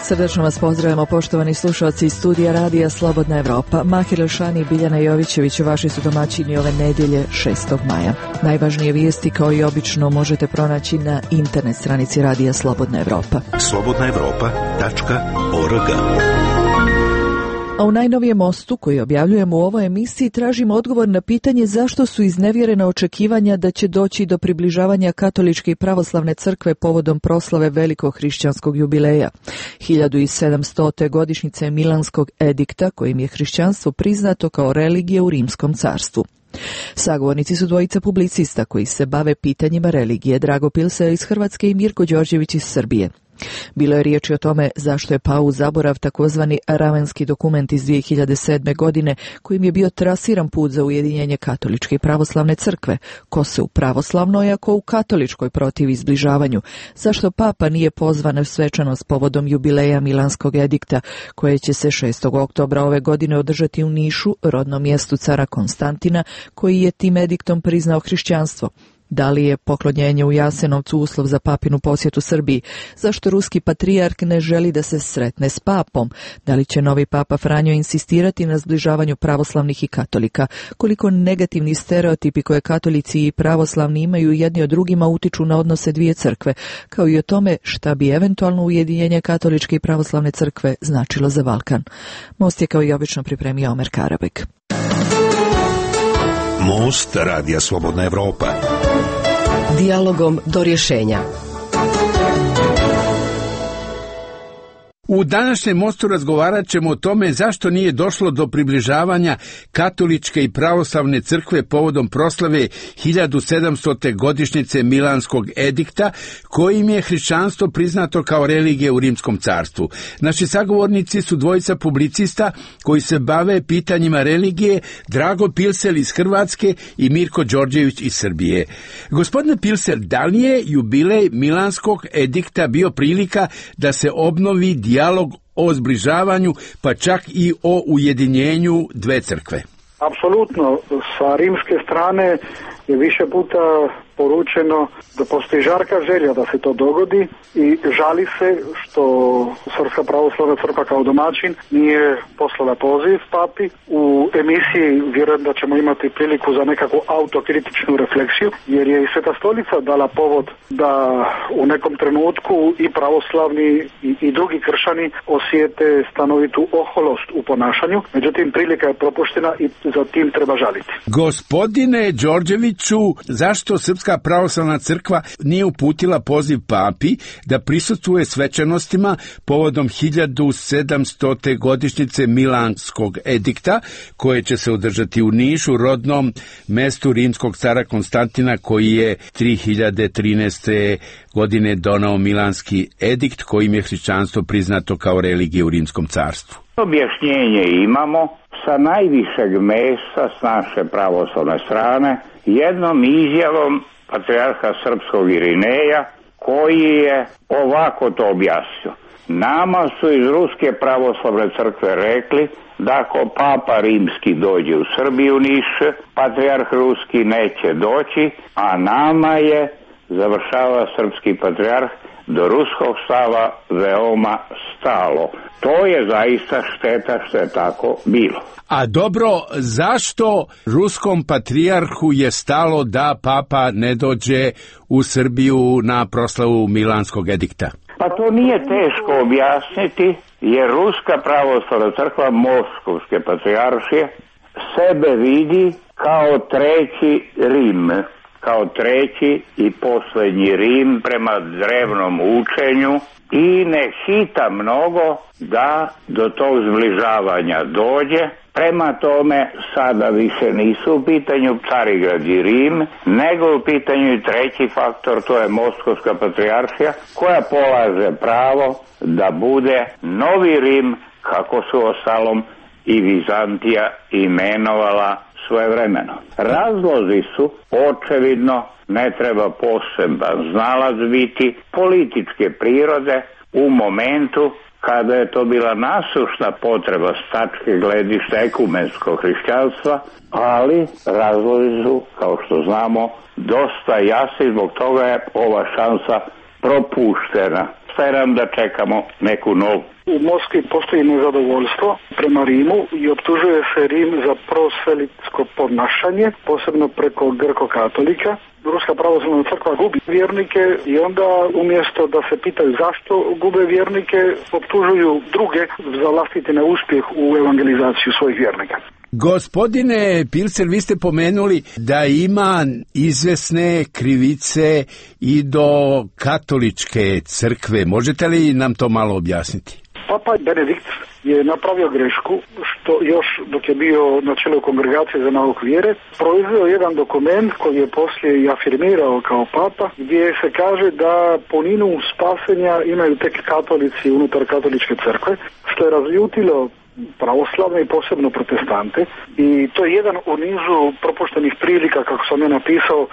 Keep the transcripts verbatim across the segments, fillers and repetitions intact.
Srdačno vas pozdravljamo, poštovani slušalci iz studija Radija Slobodna Evropa. Mahir Elšani i Biljana Jovićević vaši su domaćini ove nedjelje šestog maja. Najvažnije vijesti kao i obično možete pronaći na internet stranici Radija Slobodna Evropa. slobodna evropa tačka org. A u najnovijem mostu koji objavljujemo u ovoj emisiji tražimo odgovor na pitanje zašto su iznevjerena očekivanja da će doći do približavanja katoličke i pravoslavne crkve povodom proslave velikog hrišćanskog jubileja. hiljadu sedamstote godišnjice Milanskog edikta kojim je hrišćanstvo priznato kao religija u Rimskom carstvu. Sagovornici su dvojica publicista koji se bave pitanjima religije, Drago Pilsel iz Hrvatske i Mirko Đorđević iz Srbije. Bilo je riječi o tome zašto je pao u zaborav takozvani ravenski dokument iz dvije hiljade sedme. godine kojim je bio trasiran put za ujedinjenje katoličke i pravoslavne crkve, ko se u pravoslavnoj, a ko u katoličkoj protivi zbližavanju, zašto papa nije pozvan u svečanost povodom jubileja Milanskog edikta koje će se šestog oktobra ove godine održati u Nišu, rodnom mjestu cara Konstantina koji je tim ediktom priznao hrišćanstvo. Da li je poklonjenje u Jasenovcu uslov za papinu posjetu Srbiji? Zašto ruski patrijarh ne želi da se sretne s papom? Da li će novi papa Franjo insistirati na zbližavanju pravoslavnih i katolika? Koliko negativni stereotipi koje katolici i pravoslavni imaju jedni od drugima utiču na odnose dvije crkve, kao i o tome šta bi eventualno ujedinjenje katoličke i pravoslavne crkve značilo za Balkan. Most je kao i obično pripremio Omer Karabek. Most Radija Slobodna Evropa. Dijalogom do rješenja. U današnjem mostu razgovarat ćemo o tome zašto nije došlo do približavanja katoličke i pravoslavne crkve povodom proslave hiljadu sedamstote godišnjice Milanskog edikta, kojim je hrišćanstvo priznato kao religija u Rimskom carstvu. Naši sagovornici su dvojica publicista koji se bave pitanjima religije, Drago Pilsel iz Hrvatske i Mirko Đorđević iz Srbije. Gospodine Pilsel, da li je jubilej Milanskog edikta bio prilika da se obnovi dijalog o zbližavanju, pa čak i o ujedinjenju dve crkve? Apsolutno. Sa rimske strane je više puta poručeno da postoji žarka želja da se to dogodi i žali se što Srpska pravoslavna crkva kao domaćin nije poslala poziv papi. U emisiji vjerujem da ćemo imati priliku za nekakvu autokritičnu refleksiju, jer je i Sveta stolica dala povod da u nekom trenutku i pravoslavni i, i drugi kršćani osjete stanovitu oholost u ponašanju. Međutim, prilika je propuštena i za tim treba žaliti. Gospodine Đorđeviću, zašto Srpska pravoslavna crkva nije uputila poziv papi da prisustvuje svečanostima povodom hiljadu sedamstote godišnjice Milanskog edikta, koje će se održati u Nišu, rodnom mestu rimskog cara Konstantina, koji je tri hiljade trinaeste. godine donao Milanski edikt, kojim je hrišćanstvo priznato kao religija u Rimskom carstvu? Objašnjenje imamo sa najvišeg mjesta s naše pravoslavne strane, jednom izjavom patrijarha srpskog Irineja, koji je ovako to objasnio. Nama su iz Ruske pravoslavne crkve rekli da ako papa rimski dođe u Srbiju, Niš, patrijarh ruski neće doći, a nama je, završava srpski patrijarh, do ruskog stava veoma stalo. To je zaista šteta što je tako bilo. A dobro, zašto ruskom patrijarhu je stalo da papa ne dođe u Srbiju na proslavu Milanskog edikta? Pa to nije teško objasniti, jer Ruska pravoslavna crkva Moskovske patrijaršije sebe vidi kao treći Rim, kao treći i posljednji Rim prema drevnom učenju i ne hita mnogo da do tog zbližavanja dođe. Prema tome sada više nisu u pitanju Carigrad i Rim, nego u pitanju i treći faktor, to je Moskovska patrijaršija, koja polaže pravo da bude novi Rim, kako su ostalom i Vizantija imenovala svojevremeno. Razlozi su očevidno, ne treba poseban znalac biti, političke prirode u momentu kada je to bila nasušna potreba s tačke gledišta ekumenskog hrišćanstva, ali razlozi su, kao što znamo, dosta jasni, zbog toga je ova šansa propuštena. atmosferom da čekamo neku novu. U Moskvi postoji nezadovoljstvo prema Rimu i optužuje se Rim za proselitsko ponašanje, posebno preko grko-katolika. Ruska pravoslavna crkva gubi vjernike i onda umjesto da se pitaju zašto gube vjernike, optužuju druge za vlastiti neuspjeh u evangelizaciju svojih vjernika. Gospodine Pilcer, vi ste pomenuli da ima izvesne krivice i do katoličke crkve. Možete li nam to malo objasniti? Papa Benedikt je napravio grešku što još dok je bio na čelu kongregacije za nauku vjere proizveo jedan dokument koji je poslije i afirmirao kao papa, gdje se kaže da puninu spasenja imaju tek katolici unutar katoličke crkve, što je razljutilo pravoslavne i posebno protestante, i to je jedan u nizu propuštenih prilika, kako sam ja napisao,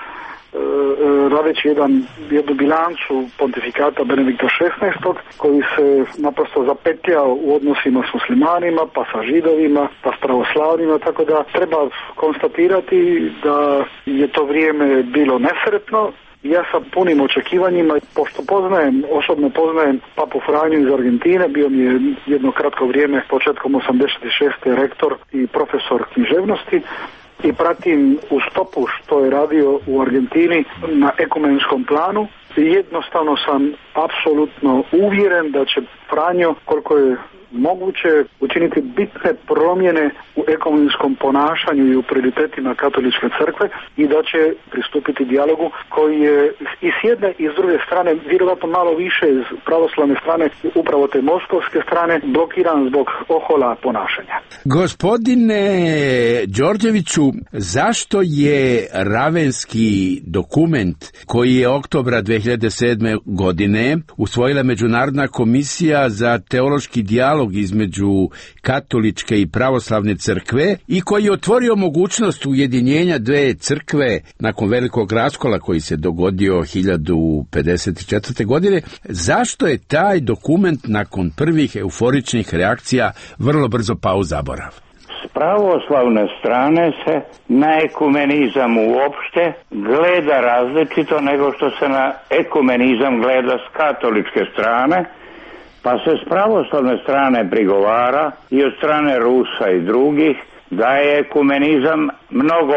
radeći jedan, jednu bilancu pontifikata Benedikta šesnaestog koji se naprosto zapetljao u odnosima s muslimanima, pa sa židovima, pa s pravoslavnima, tako da treba konstatirati da je to vrijeme bilo nesretno. Ja sa punim očekivanjima, pošto poznajem, osobno poznajem Papu Franju iz Argentine, bio mi je jedno kratko vrijeme, početkom osamdeset šeste rektor i profesor književnosti, i pratim u stopu što je radio u Argentini na ekumenskom planu. Jednostavno sam apsolutno uvjeren da će Franjo, koliko je moguće, učiniti bitne promjene u ekumenskom ponašanju i u prioritetima katoličke crkve i da će pristupiti dijalogu koji je i s jedne i s druge strane, vjerojatno malo više iz pravoslavne strane, upravo te moskovske strane, blokiran zbog ohola ponašanja. Gospodine Đorđeviću, zašto je Ravenski dokument koji je oktobra dve hiljade sedme. godine usvojila Međunarodna komisija za teološki dijalog između katoličke i pravoslavne crkve i koji je otvorio mogućnost ujedinjenja dve crkve nakon velikog raskola koji se dogodio hiljadu pedeset četvrte. godine, zašto je taj dokument nakon prvih euforičnih reakcija vrlo brzo pao u zaborav? S pravoslavne strane se na ekumenizam uopšte gleda različito nego što se na ekumenizam gleda s katoličke strane, pa se s pravoslavne strane prigovara i od strane Rusa i drugih da je ekumenizam mnogo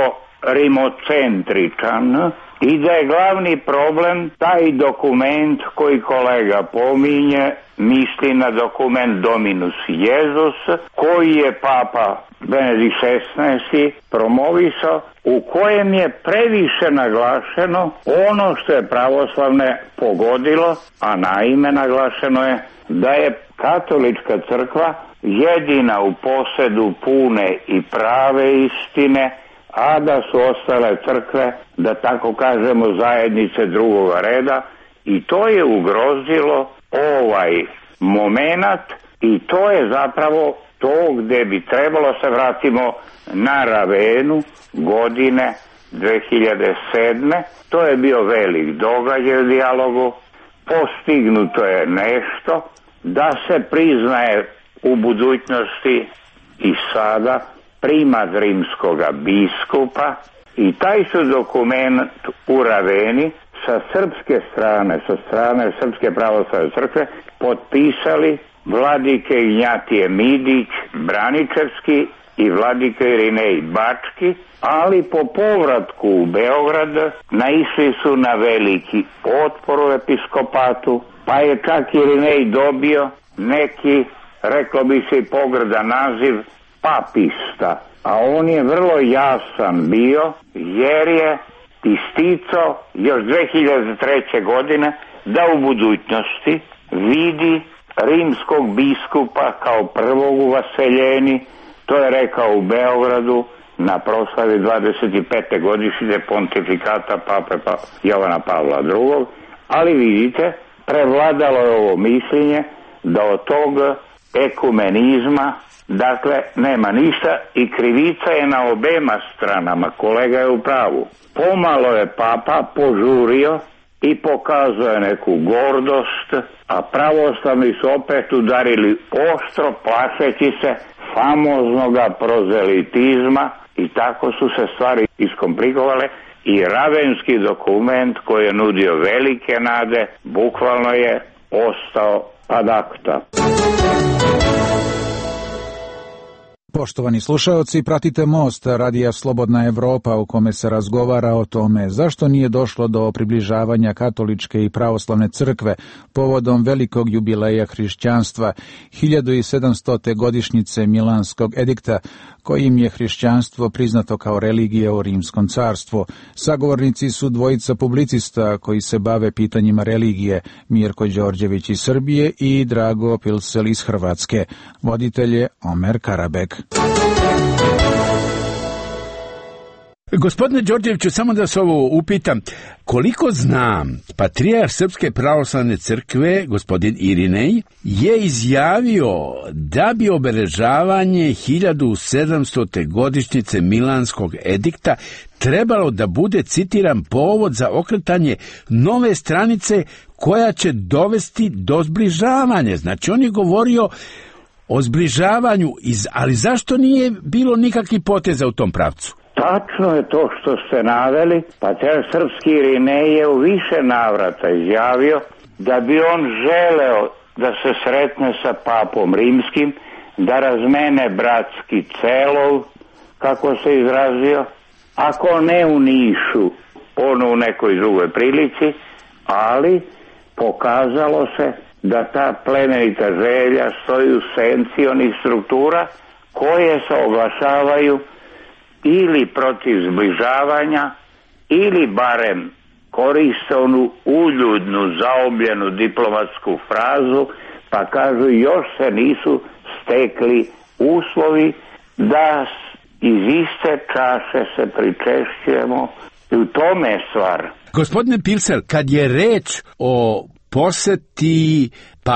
rimocentričan i da je glavni problem taj dokument koji kolega pominje, misli na dokument Dominus Jesus, koji je Papa Benedikt šesnaesti. promovisao, u kojem je previše naglašeno ono što je pravoslavne pogodilo, a naime naglašeno je da je katolička crkva jedina u posedu pune i prave istine, a da su ostale crkve, da tako kažemo, zajednice drugoga reda, i to je ugrozilo ovaj momenat i to je zapravo to gdje bi trebalo se vratimo na Ravenu godine dve hiljade sedme. To je bio velik događaj u dijalogu, postignuto je nešto da se priznaje u budućnosti i sada primat rimskoga biskupa, i taj su dokument u Raveni sa srpske strane, sa strane Srpske pravoslavne crkve potpisali vladike Ignjatije Midić Braničevski i vladike Irinej Bački, ali po povratku u Beograd naišli su na veliki otpor u episkopatu, pa je čak Irinej dobio neki, reklo bi se i pogrdan naziv, papista, a on je vrlo jasan bio jer je isticao još dve hiljade treće. godine da u budućnosti vidi rimskog biskupa kao prvog u vaseljeni. To je rekao u Beogradu na proslavi dvadeset pete godišnjice pontifikata pape pa Jovana Pavla drugog. Ali vidite, prevladalo je ovo mišljenje da od tog ekumenizma dakle nema ništa i krivica je na obema stranama. Kolega je u pravu. Pomalo je papa požurio i pokazuje neku gordost, a pravoslavni su opet udarili oštro plašeći se famoznoga prozelitizma, i tako su se stvari iskomplikovale i Ravenski dokument koji je nudio velike nade bukvalno je ostao ad acta. Poštovani slušaoci, pratite Most, radija Slobodna Evropa, u kome se razgovara o tome zašto nije došlo do približavanja katoličke i pravoslavne crkve povodom velikog jubileja hrišćanstva, hiljadu sedamstote godišnjice Milanskog edikta, kojim je hrišćanstvo priznato kao religija u Rimskom carstvu. Sagovornici su dvojica publicista koji se bave pitanjima religije, Mirko Đorđević iz Srbije i Drago Pilsel iz Hrvatske. Voditelj je Omer Karabek. Gospodine Đorđeviću, samo da se ovo upitam, koliko znam, patrijarh Srpske pravoslavne crkve, gospodin Irinej, je izjavio da bi obeležavanje hiljadu sedamstote godišnjice Milanskog edikta trebalo da bude, citiram, povod za okretanje nove stranice koja će dovesti do zbližavanja. Znači, on je govorio o zbližavanju, ali zašto nije bilo nikakvih poteza u tom pravcu? Tačno je to što ste naveli. Patrijarh Srpski Irinej je u više navrata izjavio da bi on želeo da se sretne sa papom rimskim, da razmene bratski celov, kako se izrazio, ako ne u Nišu, ono u nekoj drugoj prilici, ali pokazalo se da ta plemenita želja stoji u senci onih struktura koje se oglašavaju ili protiv zbližavanja, ili barem koriste onu uljudnu, zaobljenu diplomatsku frazu, pa kažu još se nisu stekli uslovi da iz iste čaše se pričešćujemo, i u tome je stvar. Gospodine Pilsel, kad je reč o poseti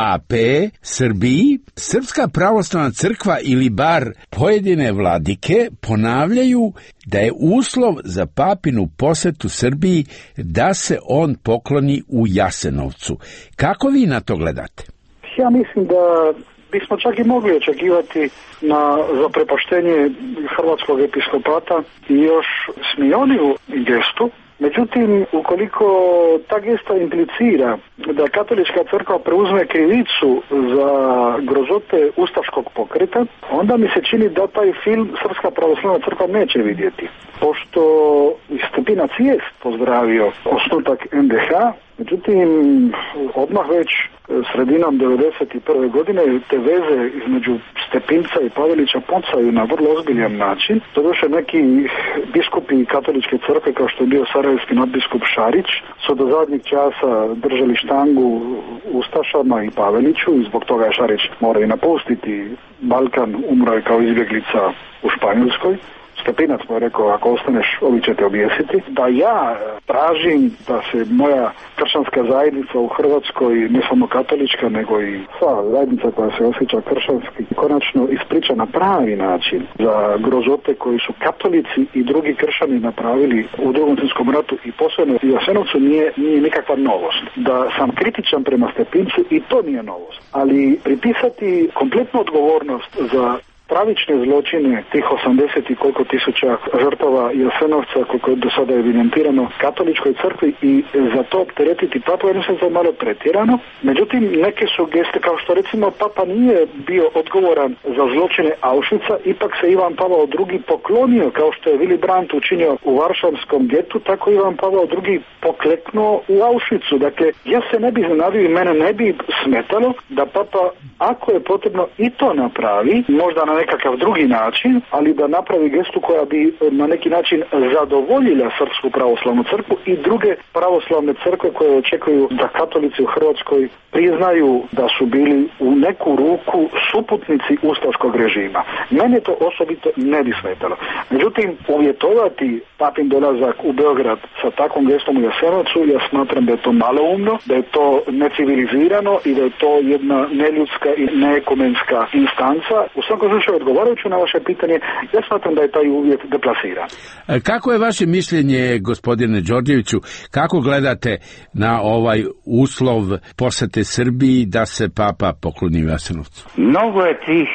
pape Srbiji, Srpska pravoslavna crkva ili bar pojedine vladike ponavljaju da je uslov za papinu posetu Srbiji da se on pokloni u Jasenovcu. Kako vi na to gledate? Ja mislim da bismo čak i mogli očekivati na zaprepaštenje hrvatskog episkopata i još smioniju gestu. Međutim, ukoliko ta gesta implicira da katolička crkva preuzme krivicu za grozote ustaškog pokreta, onda mi se čini da taj film Srpska pravoslavna crkva neće vidjeti. Pošto Stepinac jest pozdravio osnutak en de ha, međutim, odmah već sredinom devedeset prve godine te veze između Stepinca i Pavelića pucaju na vrlo ozbiljan način. Doduše neki biskupi katoličke crkve, kao što je bio sarajevski nadbiskup Šarić, su do zadnjeg časa držali štangu ustašama i Paveliću i zbog toga je Šarić morao i napustiti Balkan, umro je kao izbjeglica u Španjolskoj. Stepinac mu je rekao, ako ostaneš, ovi će te objesiti. Da ja tražim da se moja kršćanska zajednica u Hrvatskoj, ne samo katolička, nego i sva zajednica koja se osjeća kršćanski, konačno ispriča na pravi način za grozote koji su katolici i drugi kršćani napravili u Drugom svjetskom ratu i posebno u Jasenovcu, nije, nije nikakva novost. Da sam kritičan prema Stepincu, i to nije novost. Ali pripisati kompletnu odgovornost za pravične zločine tih osamdeset i koliko tisuća žrtava Jasenovca, koliko je do sada evidentirano katoličkoj crkvi, i za to opteretiti papu, jer sam to malo pretjerano. Međutim, neke su geste, kao što recimo papa nije bio odgovoran za zločine Auschwitza, ipak se Ivan Pavao drugi poklonio, kao što je Willy Brandt učinio u Varšavskom getu, tako Ivan Pavao drugi pokleknuo u Auschwitzu. Dakle, ja se ne bi iznenadio i mene ne bi smetalo da papa, ako je potrebno, i to napravi, možda na nekakav drugi način, ali da napravi gestu koja bi na neki način zadovoljila Srpsku pravoslavnu crkvu i druge pravoslavne crkve koje očekuju da katolici u Hrvatskoj priznaju da su bili u neku ruku suputnici ustaškog režima. Mene to osobito ne bi smetalo. Međutim, uvjetovati papin dolazak u Beograd sa takvom gestom u Jasenovcu, ja smatram da je to maloumno, da je to necivilizirano i da je to jedna neljudska i neekumenska instanca. U svakom slučaju, odgovarajući na vaše pitanje, ja smatram da je taj uvjet deplasiran. Kako je vaše mišljenje, gospodine Đorđeviću, kako gledate na ovaj uslov posete Srbiji da se papa pokloni u Jasenovcu? Mnogo je tih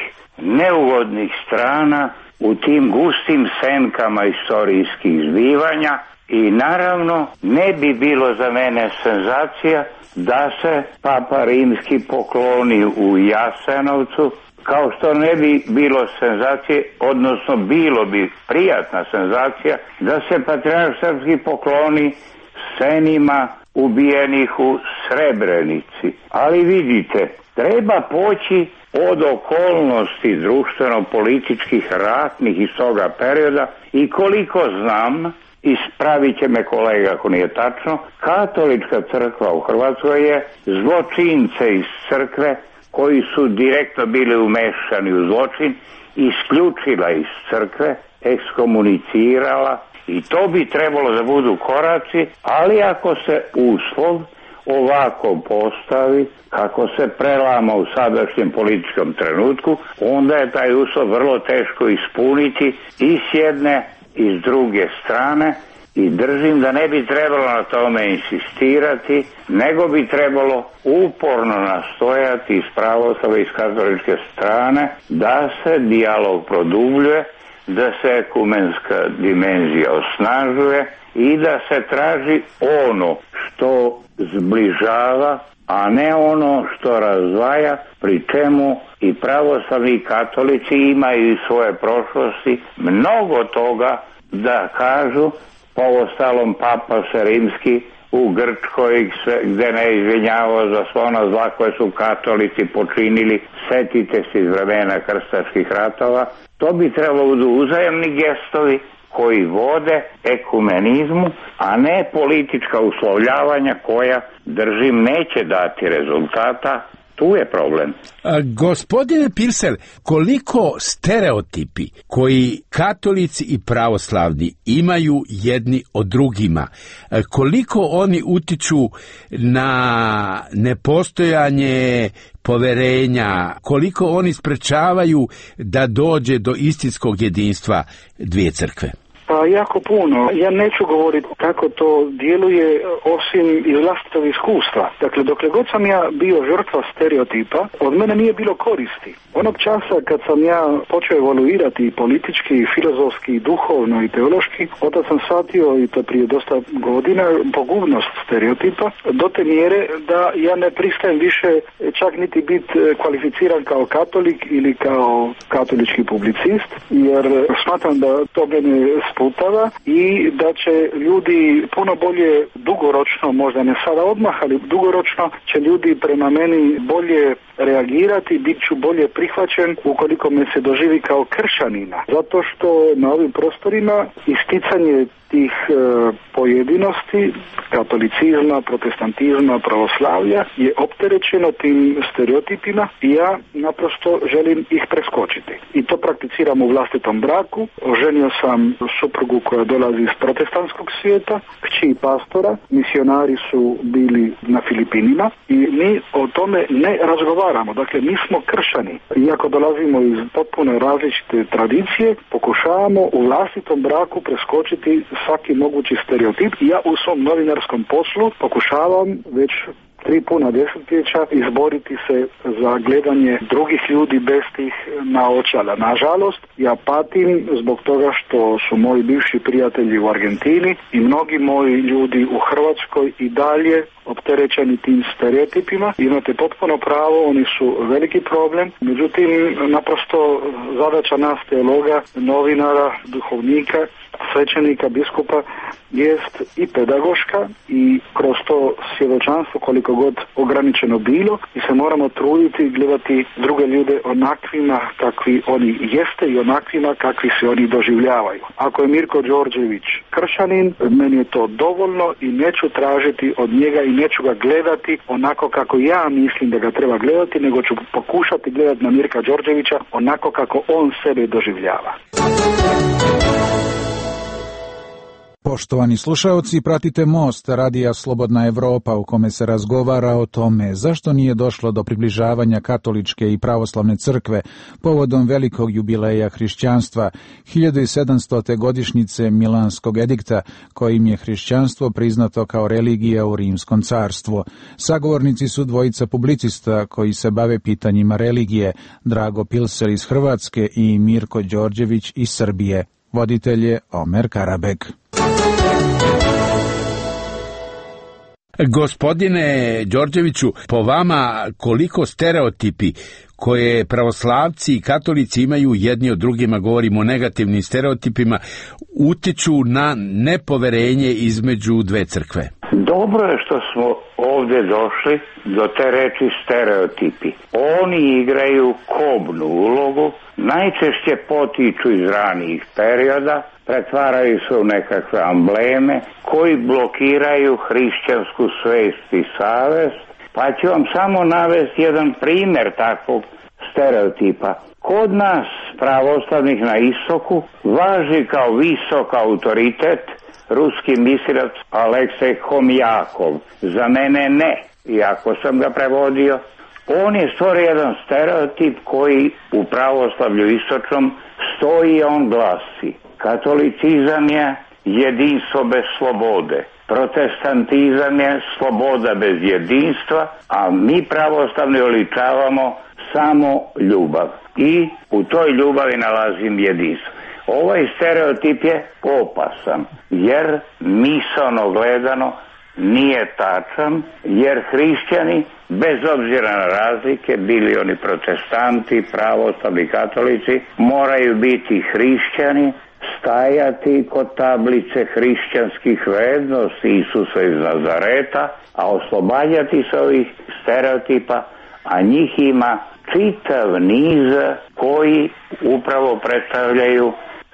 neugodnih strana u tim gustim senkama istorijskih zbivanja i naravno ne bi bilo za mene senzacija da se Papa Rimski pokloni u Jasenovcu, kao što ne bi bilo senzacije, odnosno bilo bi prijatna senzacija da se Patrijarh Srpski pokloni senima ubijenih u Srebrenici. Ali vidite, treba poći od okolnosti društveno-političkih ratnih iz toga perioda i koliko znam, ispravit će me kolega ako nije tačno, katolička crkva u Hrvatskoj je zločince iz crkve koji su direktno bili umešani u zločin, isključila iz crkve, ekskomunicirala i to bi trebalo da budu koraci, ali ako se uslov ovako postavi, kako se prelama u sadašnjem političkom trenutku, onda je taj uslov vrlo teško ispuniti i s jedne i s druge strane i držim da ne bi trebalo na tome insistirati, nego bi trebalo uporno nastojati iz pravoslavne i iz katoličke strane da se dijalog produbljuje, da se ekumenska dimenzija osnažuje i da se traži ono što zbližava, a ne ono što razdvaja, pri čemu i pravoslavni i katolici imaju svoje prošlosti mnogo toga da kažu. Po ostalom Papa se Rimski u Grčkoj gde ne izvinjavao za sva ona zla koje su katolici počinili, setite se iz vremena krstaških ratova. To bi trebalo budu uzajamni gestovi koji vode ekumenizmu, a ne politička uslovljavanja koja, držim, neće dati rezultata. Tu je problem. A, gospodine Pirsel, koliko stereotipi koji katolici i pravoslavni imaju jedni od drugima, koliko oni utiču na nepostojanje poverenja, koliko oni sprečavaju da dođe do istinskog jedinstva dvije crkve? Pa jako puno. Ja neću govoriti kako to djeluje osim iz vlastitog iskustva. Dakle, dokle god sam ja bio žrtva stereotipa, od mene nije bilo koristi. Onog časa kad sam ja počeo evoluirati politički, filozofski, duhovno i teološki, onda sam shvatio, i to prije dosta godina, pogubnost stereotipa do te mjere da ja ne pristajem više čak niti biti kvalificiran kao katolik ili kao katolički publicist, jer smatram da to mene sputava i da će ljudi puno bolje dugoročno, možda ne sada odmah, ali dugoročno će ljudi prema meni bolje reagirati, bit ću bolje prihvaćen ukoliko me se doživi kao kršćanina. Zato što na ovim prostorima isticanje tih e, pojedinosti, katolicizma, protestantizma, pravoslavlja je opterećeno tim stereotipima i ja naprosto želim ih preskočiti. I to prakticiram u vlastitom braku. Oženio sam suprugu koja dolazi iz protestantskog svijeta, kći pastora, misionari su bili na Filipinima i mi o tome ne razgovaramo. Dakle, mi smo kršćani. Iako dolazimo iz potpuno različite tradicije, pokušavamo u vlastitom braku preskočiti svaki mogući stereotip. Ja u svom novinarskom poslu pokušavam već tri puna desetljeća izboriti se za gledanje drugih ljudi bez tih naočala. Nažalost, ja patim zbog toga što su moji bivši prijatelji u Argentini i mnogi moji ljudi u Hrvatskoj i dalje opterećeni tim stereotipima. Imate potpuno pravo, oni su veliki problem. Međutim, naprosto zadaća nas teologa, novinara, duhovnika, svećenika, biskupa jest i pedagoška i kroz to svjedočanstvo koliko god ograničeno bilo i se moramo truditi gledati druge ljude onakvima kakvi oni jeste i onakvima kakvi se oni doživljavaju. Ako je Mirko Đorđević kršćanin, meni je to dovoljno i neću tražiti od njega i neću ga gledati onako kako ja mislim da ga treba gledati, nego ću pokušati gledati na Mirka Đorđevića onako kako on sebe doživljava. Poštovani slušaoci, pratite Most, radija Slobodna Evropa, u kome se razgovara o tome zašto nije došlo do približavanja katoličke i pravoslavne crkve povodom velikog jubileja hrišćanstva, hiljadu sedamstote godišnjice Milanskog edikta, kojim je hrišćanstvo priznato kao religija u Rimskom carstvu. Sagovornici su dvojica publicista koji se bave pitanjima religije, Drago Pilsel iz Hrvatske i Mirko Đorđević iz Srbije. Voditelj je Omer Karabek. Gospodine Đorđeviću, po vama koliko stereotipi koje pravoslavci i katolici imaju jedni od drugima, govorimo o negativnim stereotipima, utiču na nepoverenje između dve crkve? Dobro je što smo ovdje došli do te reči stereotipi. Oni igraju kobnu ulogu, najčešće potiču iz ranijih perioda, pretvaraju se u nekakve ambleme koji blokiraju hrišćansku svest i savest. Pa ću vam samo navesti jedan primjer takvog stereotipa. Kod nas, pravoslavnih na istoku, važi kao visok autoritet ruski misirac Aleksej Homjakov. Za mene ne, iako sam ga prevodio. On je stvorio jedan stereotip koji u pravoslavlju istočnom stoji i on glasi: katolicizam je jedinstvo bez slobode, protestantizam je sloboda bez jedinstva, a mi pravoslavni oličavamo samo ljubav i u toj ljubavi nalazim jedinstvo. Ovaj stereotip je opasan, jer misaono gledano nije tačan, jer hrišćani, bez obzira na razlike, bili oni protestanti, pravoslavni, katolici, moraju biti hrišćani, stajati kod tablice hrišćanskih vrednosti Isusa iz Nazareta, a oslobađati se ovih stereotipa, a njih ima čitav niz koji upravo predstavljaju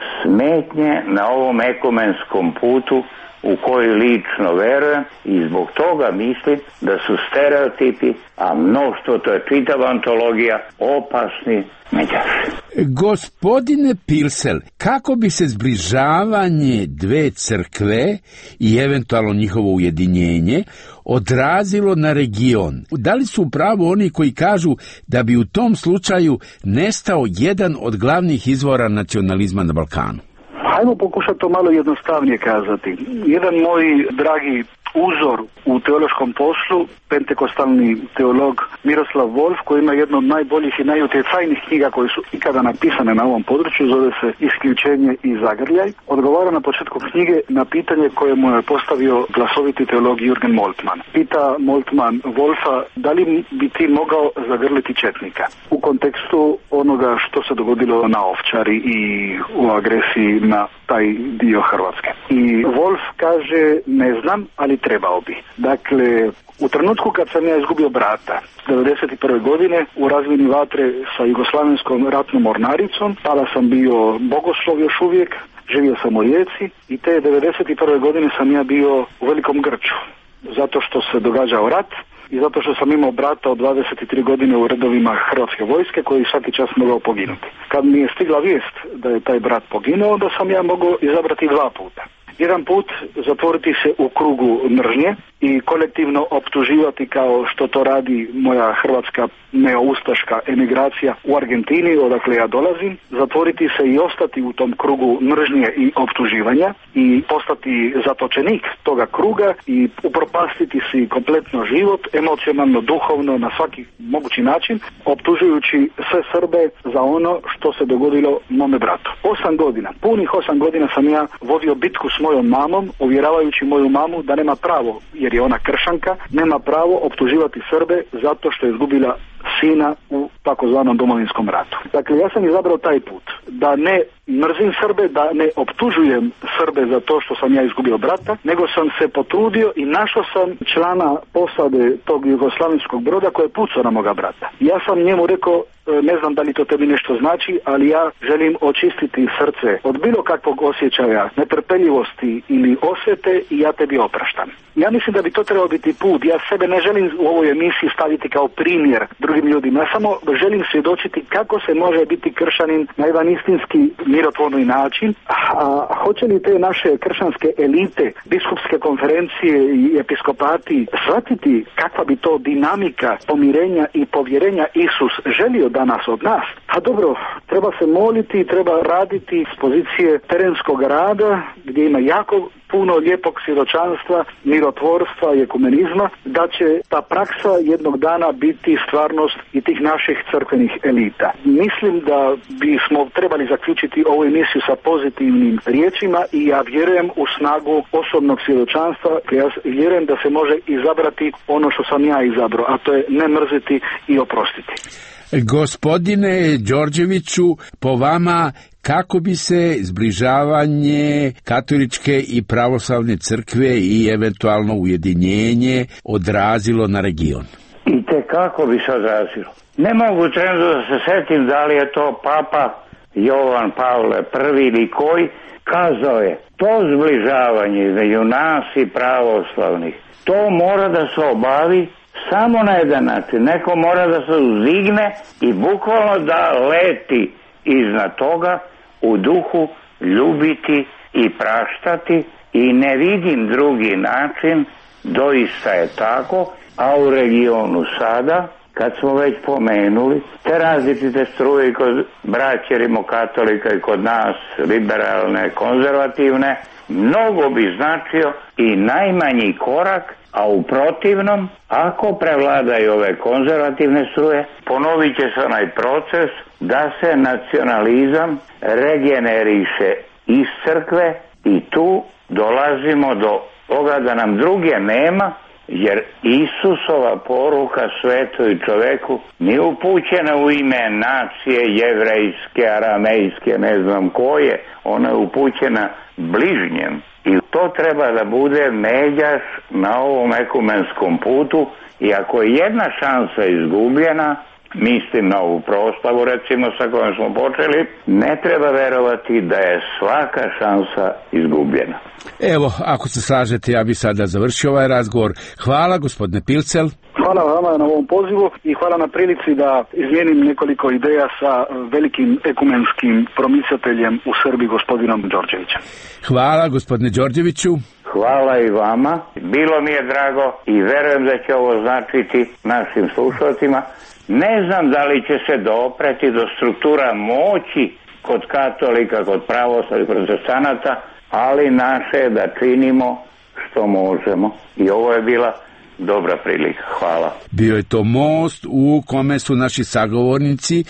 smetnje na ovom ekumenskom putu u koji lično verujem, i zbog toga mislim da su stereotipi, a mnoštvo, to je čitava antologija, opasni međaši. Gospodine Pilsel, kako bi se zbližavanje dve crkve i eventualno njihovo ujedinjenje odrazilo na region? Da li su upravo oni koji kažu da bi u tom slučaju nestao jedan od glavnih izvora nacionalizma na Balkanu? Hajmo pokušati to malo jednostavnije kazati. Jedan moj dragi uzor u teološkom poslu, pentekostalni teolog Miroslav Volf, koji ima jednu od najboljih i najutjecajnijih knjiga koje su ikada napisane na ovom području, zove se Isključenje i zagrljaj, odgovara na početku knjige na pitanje koje mu je postavio glasoviti teolog Jürgen Moltmann. Pita Moltmann Volfa, da li bi ti mogao zagrliti četnika u kontekstu onoga što se dogodilo na Ovčari i u agresiji na taj dio Hrvatske. I Volf kaže, ne znam, ali trebao bi. Dakle, u trenutku kad sam ja izgubio brata, devedeset prve godine, u razmjeni vatre sa jugoslavenskom ratnom mornaricom, tada sam bio bogoslov još uvijek, živio sam u Rijeci i te devedeset prve godine sam ja bio u velikom grču, zato što se događao rat i zato što sam imao brata od dvadeset tri godine u redovima Hrvatske vojske koji svaki čas mogao poginuti. Kad mi je stigla vijest da je taj brat poginuo, onda sam ja mogao izabrati dva puta. Jedan put zatvoriti se u krugu mržnje i kolektivno optuživati kao što to radi moja hrvatska neoustaška emigracija u Argentini, odakle ja dolazim, zatvoriti se i ostati u tom krugu mržnje i optuživanja i postati zatočenik toga kruga i upropastiti si kompletno život, emocionalno, duhovno, na svaki mogući način, optužujući sve Srbe za ono što se dogodilo mome bratu. Osam godina, punih osam godina sam ja vodio bitku s mojom mamom, uvjeravajući moju mamu da nema pravo, jer je ona kršanka, nema pravo optuživati Srbe zato što je izgubila sina u takozvanom Domovinskom ratu. Dakle, ja sam izabrao taj put, da ne mrzim Srbe, da ne optužujem Srbe za to što sam ja izgubio brata, nego sam se potrudio i našao sam člana posade tog jugoslavenskog broda koji je pucao na moga brata. Ja sam njemu rekao, ne znam da li to tebi nešto znači, ali ja želim očistiti srce od bilo kakvog osjećaja netrpeljivosti ili osvete i ja tebi opraštam. Ja mislim da bi to trebao biti put. Ja sebe ne želim u ovoj emisiji staviti kao primjer drugim ljudima. Ja samo želim svjedočiti kako se može biti kršćanin na jedan istinski mirotvorni način, a hoće li te naše kršćanske elite, biskupske konferencije i episkopati shvatiti kakva bi to dinamika pomirenja i povjerenja Isus želio danas od nas? A dobro, treba se moliti, treba raditi s pozicije terenskog rada gdje ima jako puno lijepog svjedočanstva, mirotvorstva i ekumenizma, da će ta praksa jednog dana biti stvarnost i tih naših crkvenih elita. Mislim da bismo trebali zaključiti ovu emisiju sa pozitivnim riječima i ja vjerujem u snagu osobnog svjedočanstva. Ja vjerujem da se može izabrati ono što sam ja izabrao, a to je ne mrziti i oprostiti. Gospodine Đorđeviću, po vama kako bi se zbližavanje katoličke i pravoslavne crkve i eventualno ujedinjenje odrazilo na region? I te kako bi se odrazilo? Ne mogu trenutno da se setim da li je to Papa Jovan Pavle prvi ili koji kazao je to zbližavanje između nas i pravoslavnih. To mora da se obavi samo na jedan način. Neko mora da se uzdigne i bukvalno da leti iznad toga, u duhu ljubiti i praštati, i ne vidim drugi način, doista je tako, a u regionu sada, kad smo već pomenuli, te različite struje kod braće rimokatolika i kod nas, liberalne, konzervativne, mnogo bi značio i najmanji korak, a u protivnom, ako prevladaju ove konzervativne struje, ponovit će se onaj proces da se nacionalizam regeneriše iz crkve i tu dolazimo do toga da nam druge nema, jer Isusova poruka svetoj čoveku nije upućena u ime nacije jevrejske, aramejske, ne znam koje, ona je upućena bližnjem. I to treba da bude međaš na ovom ekumenskom putu, i ako je jedna šansa izgubljena, mislim na ovu proslavu recimo sa kojom smo počeli, ne treba verovati da je svaka šansa izgubljena. Evo, ako se slažete, ja bih sada završio ovaj razgovor. Hvala, gospodine Pilcel. Hvala vama na ovom pozivu i hvala na prilici da izmijenim nekoliko ideja sa velikim ekumenskim promicateljem u Srbiji, gospodinom Đorđevićem. Hvala, gospodine Đorđeviću. Hvala i vama. Bilo mi je drago i verujem da će ovo značiti našim slušalcima. Ne znam da li će se dopreti do struktura moći kod katolika, kod pravoslavnih protestanata, ali naše je da činimo što možemo. I ovo je bila dobra prilika. Hvala. Bio je to most u kome su naši sagovornici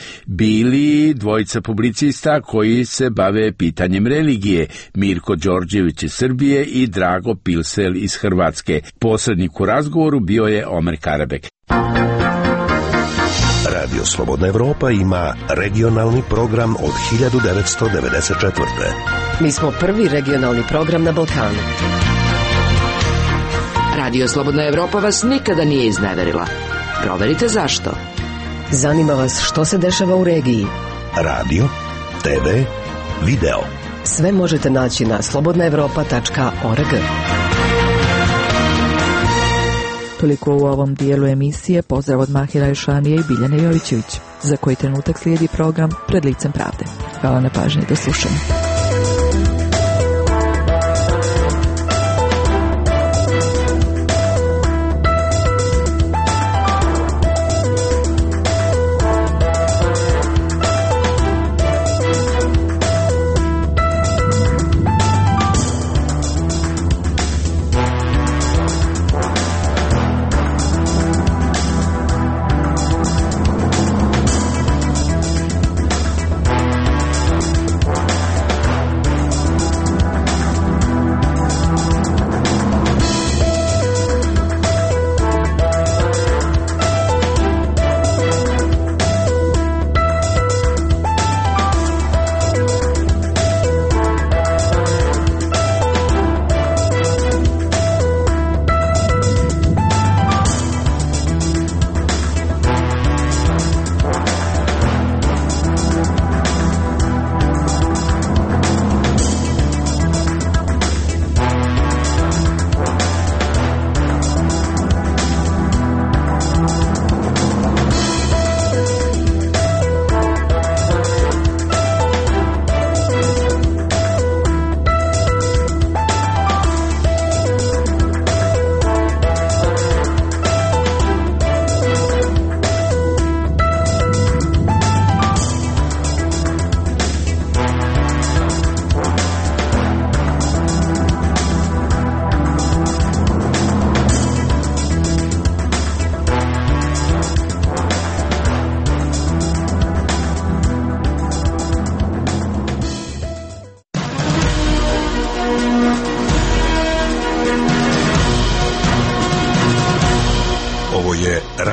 bili dvojica publicista koji se bave pitanjem religije, Mirko Đorđević iz Srbije i Drago Pilsel iz Hrvatske. Posrednik u razgovoru bio je Omer Karabek. Radio Slobodna Evropa ima regionalni program od hiljadu devetsto devedeset četvrte. Mi smo prvi regionalni program na Balkanu. Radio Slobodna Evropa vas nikada nije izneverila. Proverite zašto. Zanima vas što se dešava u regiji. Radio, te ve, video. Sve možete naći na slobodna evropa tačka org. Toliko u ovom dijelu emisije. Pozdrav od Mahira Ješanije i Biljane Jovićević, za koji trenutak slijedi program Pred licem pravde. Hvala na pažnji, do slušanja.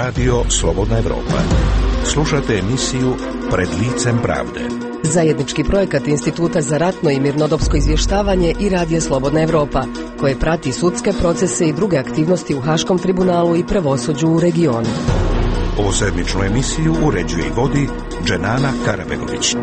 Radio Slobodna Evropa. Slušate emisiju Pred licem pravde. Zajednički projekat Instituta za ratno i mirnodopsko izvještavanje i Radija Slobodna Evropa, koje prati sudske procese i druge aktivnosti u Haškom tribunalu i pravosuđu u regionu. Ovu sedmičnu emisiju uređuje i vodi Dženana Karabegović.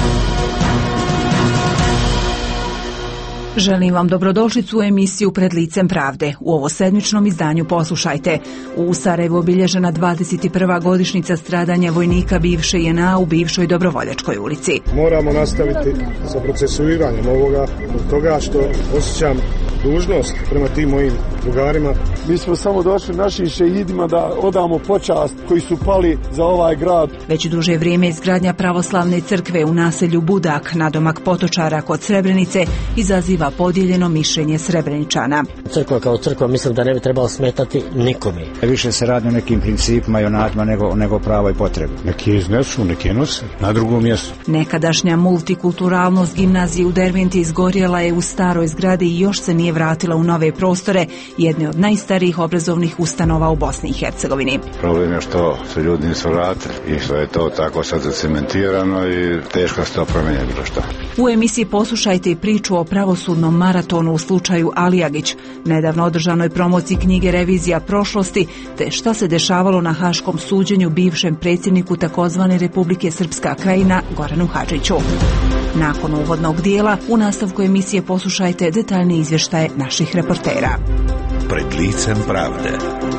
Želim vam dobrodošlicu u emisiju Pred licem pravde. U ovo sedmičnom izdanju poslušajte. U Sarajevu obilježena dvadeset prva godišnjica stradanja vojnika bivše J N A u bivšoj Dobrovoljačkoj ulici. Moramo nastaviti sa procesuiranjem ovoga, od toga što osjećam dužnost prema tim mojim drugarima. Mi smo samo došli našim šehidima da odamo počast koji su pali za ovaj grad. Već duže vrijeme izgradnja pravoslavne crkve u naselju Budak, nadomak Potočara kod Srebrenice, izaziva podijeljeno mišljenje Srebreničana. Crkva kao crkva mislim da ne bi trebalo smetati nikome. Više se radi o nekim principima i onatima nego, nego pravo i potrebu. Neki iznesu, neki nose na drugom mjestu. Nekadašnja multikulturalnost gimnazije u Derventi izgorjela je u staroj zgradi i još se nije vratila u nove prostore, jedne od najstarijih obrazovnih ustanova u Bosni i Hercegovini. Problem je što se ljudi nisu vratili i što je to tako sad zacementirano i teško se to promijeniti bilo što. U emisiji poslušajte i priču o pravosudnom maratonu u slučaju Alijagić, nedavno održanoj promociji knjige Revizija prošlosti, te šta se dešavalo na haškom suđenju bivšem predsjedniku takozvane Republike Srpska Krajina Goranu Hadžiću. Nakon uvodnog dijela, u nastavku emisije poslušajte detaljne izvještaje naših reportera. Pred licem pravde.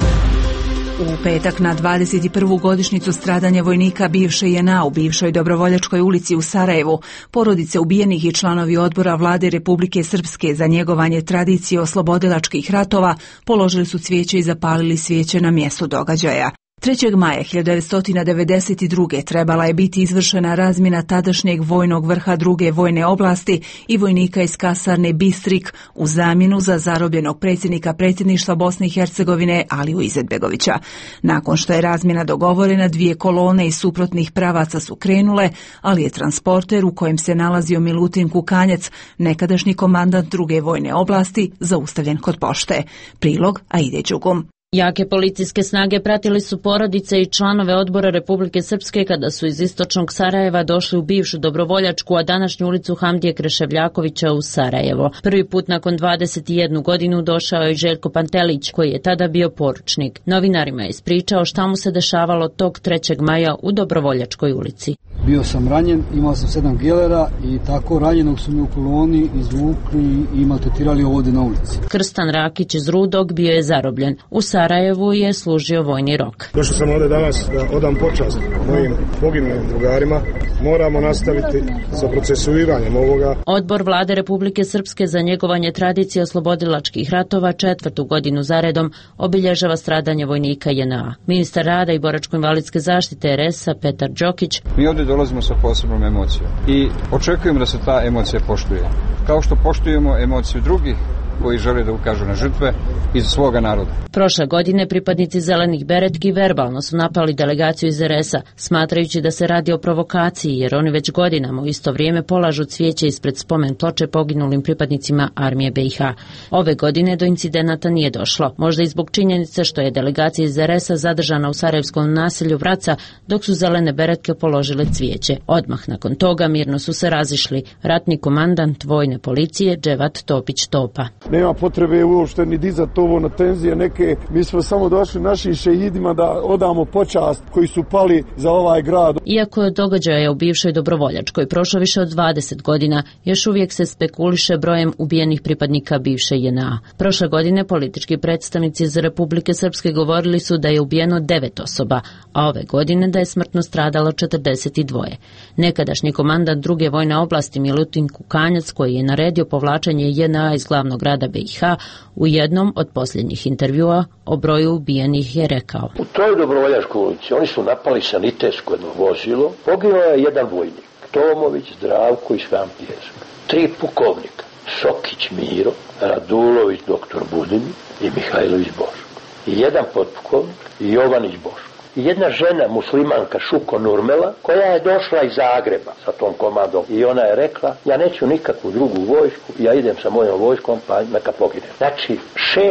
U petak na dvadeset prvu godišnjicu stradanja vojnika bivše J N A u bivšoj Dobrovoljačkoj ulici u Sarajevu, porodice ubijenih i članovi odbora vlade Republike Srpske za njegovanje tradicije oslobodilačkih ratova položili su cvijeće i zapalili svijeće na mjestu događaja. trećeg maja hiljadu devetsto devedeset druge trebala je biti izvršena razmjena tadašnjeg vojnog vrha druge vojne oblasti i vojnika iz kasarne Bistrik u zamjenu za zarobljenog predsjednika predsjedništva Bosne i Hercegovine Aliju Izetbegovića. Nakon što je razmjena dogovorena, dvije kolone iz suprotnih pravaca su krenule, ali je transporter u kojem se nalazio Milutin Kukanjac, nekadašnji komandant druge vojne oblasti, zaustavljen kod pošte. Prilog Aide Đugum. Jake policijske snage pratili su porodice i članove odbora Republike Srpske kada su iz istočnog Sarajeva došli u bivšu Dobrovoljačku, a današnju ulicu Hamdije Kreševljakovića u Sarajevo. Prvi put nakon dvadeset jednu godinu došao je Željko Pantelić, koji je tada bio poručnik. Novinarima je ispričao šta mu se dešavalo tog trećeg maja u Dobrovoljačkoj ulici. Bio sam ranjen, imao sam sedam gelera i tako ranjenog su mi u koloni izvukli i maltretirali ovdje na ulici. Krstan Rakić iz Rudog bio je zarobljen. U Sarajevu je služio vojni rok. Došao sam ovdje danas da odam počast mojim poginulim drugarima. Moramo nastaviti sa procesuiranjem ovoga. Odbor vlade Republike Srpske za njegovanje tradicije oslobodilačkih ratova četvrtu godinu zaredom obilježava stradanje vojnika J N A. Ministar rada i boračko-invalidske zaštite R S-a Petar Đokić. Mi ovdje dolazimo sa posebnom emocijom i očekujemo da se ta emocija poštuje. Kao što poštujemo emociju drugih koji žele da ukažu na žrtve iz svoga naroda. Prošle godine pripadnici zelenih beretki verbalno su napali delegaciju iz R S-a, smatrajući da se radi o provokaciji, jer oni već godinama u isto vrijeme polažu cvijeće ispred spomen ploče poginulim pripadnicima armije B i H. Ove godine do incidenata nije došlo, možda i zbog činjenice što je delegacija iz R S-a zadržana u sarajevskom naselju Vraca, dok su zelene beretke položile cvijeće. Odmah nakon toga mirno su se razišli ratni komandant vojne policije Dževat Topić Topa. Nema potrebe uopšte ni dizati ovo na tenzije neke. Mi smo samo došli našim šehidima da odamo počast koji su pali za ovaj grad. Iako je događaja u bivšoj Dobrovoljačkoj prošlo više od dvadeset godina, još uvijek se spekuliše brojem ubijenih pripadnika bivše J N A. Prošle godine politički predstavnici iz Republike Srpske govorili su da je ubijeno devet osoba, a ove godine da je smrtno stradalo četrdeset dva. Nekadašnji komandant druge vojne oblasti Milutin Kukanjac, koji je naredio povlačenje J N A iz glavnog grada B i H, u jednom od posljednjih intervjua o broju ubijenih je rekao: U toj Dobrovoljačkoj ulici oni su napali sanitetsko jedno vozilo, poginuo je jedan vojnik, Tomović Zdravko iz Hampijeska, tri pukovnika, Sokić Miro, Radulović doktor Budin i Mihajlović Boško, i jedan potpukovnik i Jovanić Boško. I jedna žena, muslimanka Šuko Nurmela, koja je došla iz Zagreba sa tom komandom i ona je rekla: ja neću nikakvu drugu vojsku, ja idem sa mojom vojskom, pa neka poginem. Znači, šest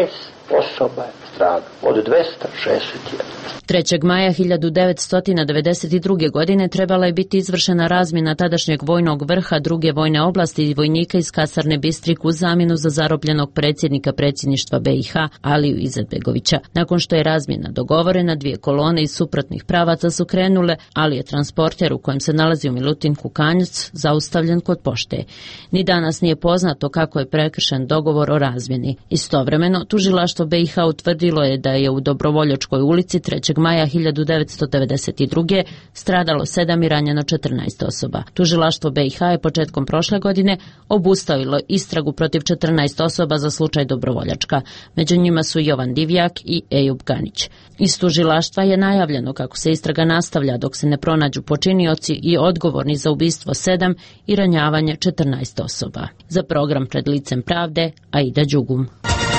osoba je stradalo, od dvesta šezdeset jedan. trećeg maja hiljadu devetsto devedeset druge. godine trebala je biti izvršena razmjena tadašnjeg vojnog vrha druge vojne oblasti i vojnika iz kasarne Bistrik u zamjenu za zarobljenog predsjednika predsjedništva B i H Aliju Izetbegovića. Nakon što je razmjena dogovorena, dvije kolone iz suprotnih pravaca su krenule, ali je transporter u kojem se nalazio Milutin Kukanjac zaustavljen kod pošte. Ni danas nije poznato kako je prekršen dogovor o razmjeni. Istovremeno, tužilaštvo B i H utvrdilo je da je u Dobrovoljačkoj ulici trećeg maja hiljadu devetsto devedeset druge. stradalo sedam i ranjeno četrnaest osoba. Tužilaštvo B i H je početkom prošle godine obustavilo istragu protiv četrnaest osoba za slučaj Dobrovoljačka. Među njima su Jovan Divjak i Ejub Ganić. Iz tužilaštva je najavljeno kako se istraga nastavlja dok se ne pronađu počinioci i odgovorni za ubistvo sedam i ranjavanje četrnaest osoba. Za program Pred licem pravde, Aida Đugum.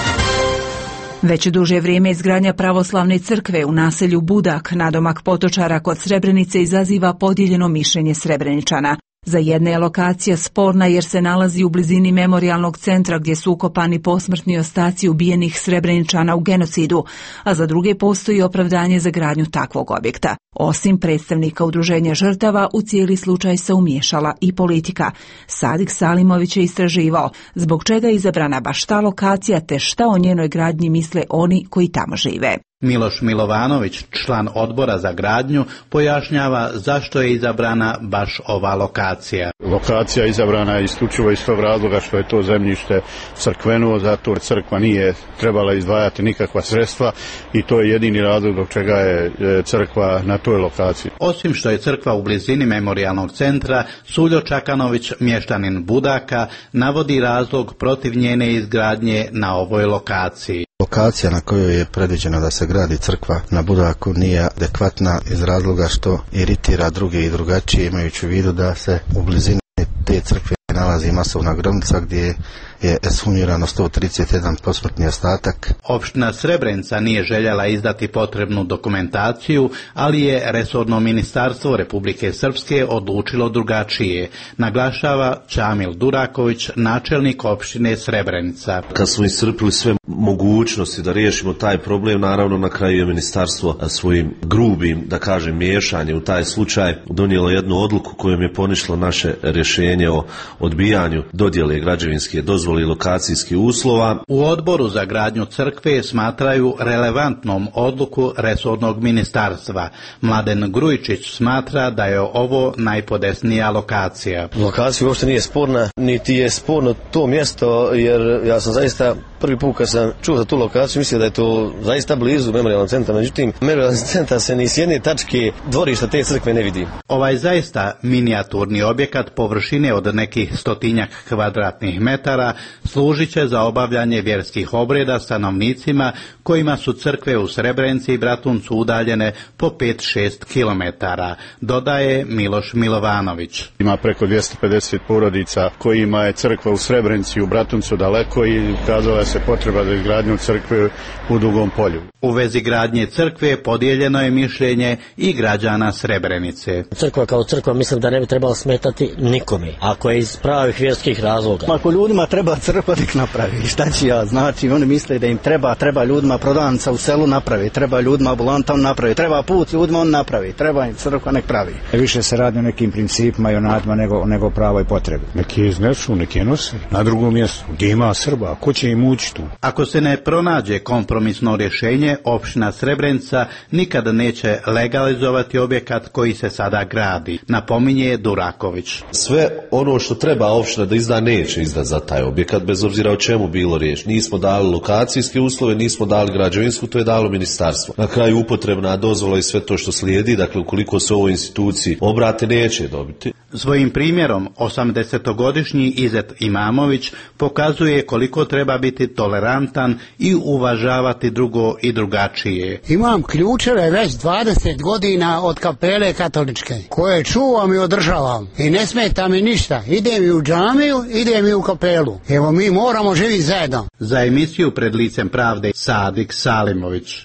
Već duže vrijeme izgradnja pravoslavne crkve u naselju Budak, nadomak Potočara kod Srebrenice, izaziva podijeljeno mišljenje Srebreničana. Za jedne je lokacija sporna jer se nalazi u blizini memorijalnog centra gdje su ukopani posmrtni ostaci ubijenih Srebreničana u genocidu, a za druge postoji opravdanje za gradnju takvog objekta. Osim predstavnika udruženja žrtava, u cijeli slučaj se umiješala i politika. Sadik Salimović je istraživao zbog čega je izabrana baš ta lokacija te šta o njenoj gradnji misle oni koji tamo žive. Miloš Milovanović, član odbora za gradnju, pojašnjava zašto je izabrana baš ova lokacija. Lokacija je izabrana isključivo iz tog razloga što je to zemljište crkveno, zato crkva nije trebala izdvajati nikakva sredstva i to je jedini razlog zbog čega je crkva na toj lokaciji. Osim što je crkva u blizini memorijalnog centra, Suljo Čakanović, mještanin Budaka, navodi razlog protiv njene izgradnje na ovoj lokaciji. Lokacija na kojoj je predviđeno da se gradi crkva na Budaku nije adekvatna iz razloga što iritira druge i drugačije, imajući u vidu da se u blizini te crkve nalazi masovna grobnica gdje je ekshumirano sto trideset jedan posmrtni ostatak. Opština Srebrenica nije željela izdati potrebnu dokumentaciju, ali je resorno ministarstvo Republike Srpske odlučilo drugačije, naglašava Čamil Duraković, načelnik opštine Srebrenica. Kad smo iscrpili sve mogućnosti da riješimo taj problem, naravno na kraju je ministarstvo svojim grubim, da kažem, miješanje u taj slučaj donijelo jednu odluku kojom je poništilo naše rješenje o odbijanju dodjele građevinske dozvole i lokacijskih uslova. U odboru za gradnju crkve smatraju relevantnom odluku resornog ministarstva. Mladen Grujičić smatra da je ovo najpodesnija lokacija. Lokacija uopšte nije sporna, niti je sporno to mjesto, jer ja sam zaista prvi put kad sam čuo za tu lokaciju mislio da je to zaista blizu memorijalnog centra, međutim memorijalnog centra se ni s jedne tačke dvorišta te crkve ne vidi. Ovaj zaista minijaturni objekat površine od nekih stotinjak kvadratnih metara služit će za obavljanje vjerskih obreda stanovnicima kojima su crkve u Srebrenici i Bratuncu udaljene po pet do šest kilometara, dodaje Miloš Milovanović. Ima preko dvjesto pedeset porodica kojima je crkva u Srebrenici i u Bratuncu daleko i ukazala se potreba za izgradnju crkve u Dugom Polju. U vezi gradnje crkve podijeljeno je mišljenje i građana Srebrenice. Crkva kao crkva mislim da ne bi trebalo smetati nikome, ako je iz pravih vjerskih razloga. Ako ljudima treba crkva, nek napravi. Šta ću ja? Znači, oni misle da im treba, treba ljudima prodavnica u selu napravi, treba ljudima ambulanta on napravi, treba put ljudima on napravi, treba im crkva nek pravi. Više se radi o nekim principima i onadma nego, nego pravoj potrebi. Neki je iznesu, neki je nosi na drugom mjestu. Gdje ima Srba, ko će im ući tu? Ako se ne pronađe kompromisno rješenje, opština Srebrenica nikada neće legalizovati objekat koji se sada gradi, napominje Duraković. Sve ono što treba opština da izda neće izdati za taj objekat, bez obzira o čemu bilo riječ. Nismo dali lokacijske uslove, nismo dali građevinsku, to je dalo ministarstvo. Na kraju upotrebna dozvola i sve to što slijedi, dakle ukoliko se ovoj instituciji obrate, neće dobiti. Svojim primjerom osamdesetogodišnji Izet Imamović pokazuje koliko treba biti tolerantan i uvažavati drugo i drugačije. Imam ključeve već dvadeset godina od kapele katoličke, koje čuvam i održavam i ne smeta mi ništa. Idem i u džamiju, idem i u kapelu. Evo, mi moramo živjeti zajedno. Za emisiju Pred licem pravde Sadik Salimović.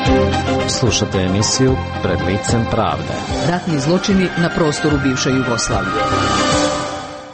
Slušate emisiju Pred licem pravde. Ratni zločini na prostoru bivše Jugoslavije.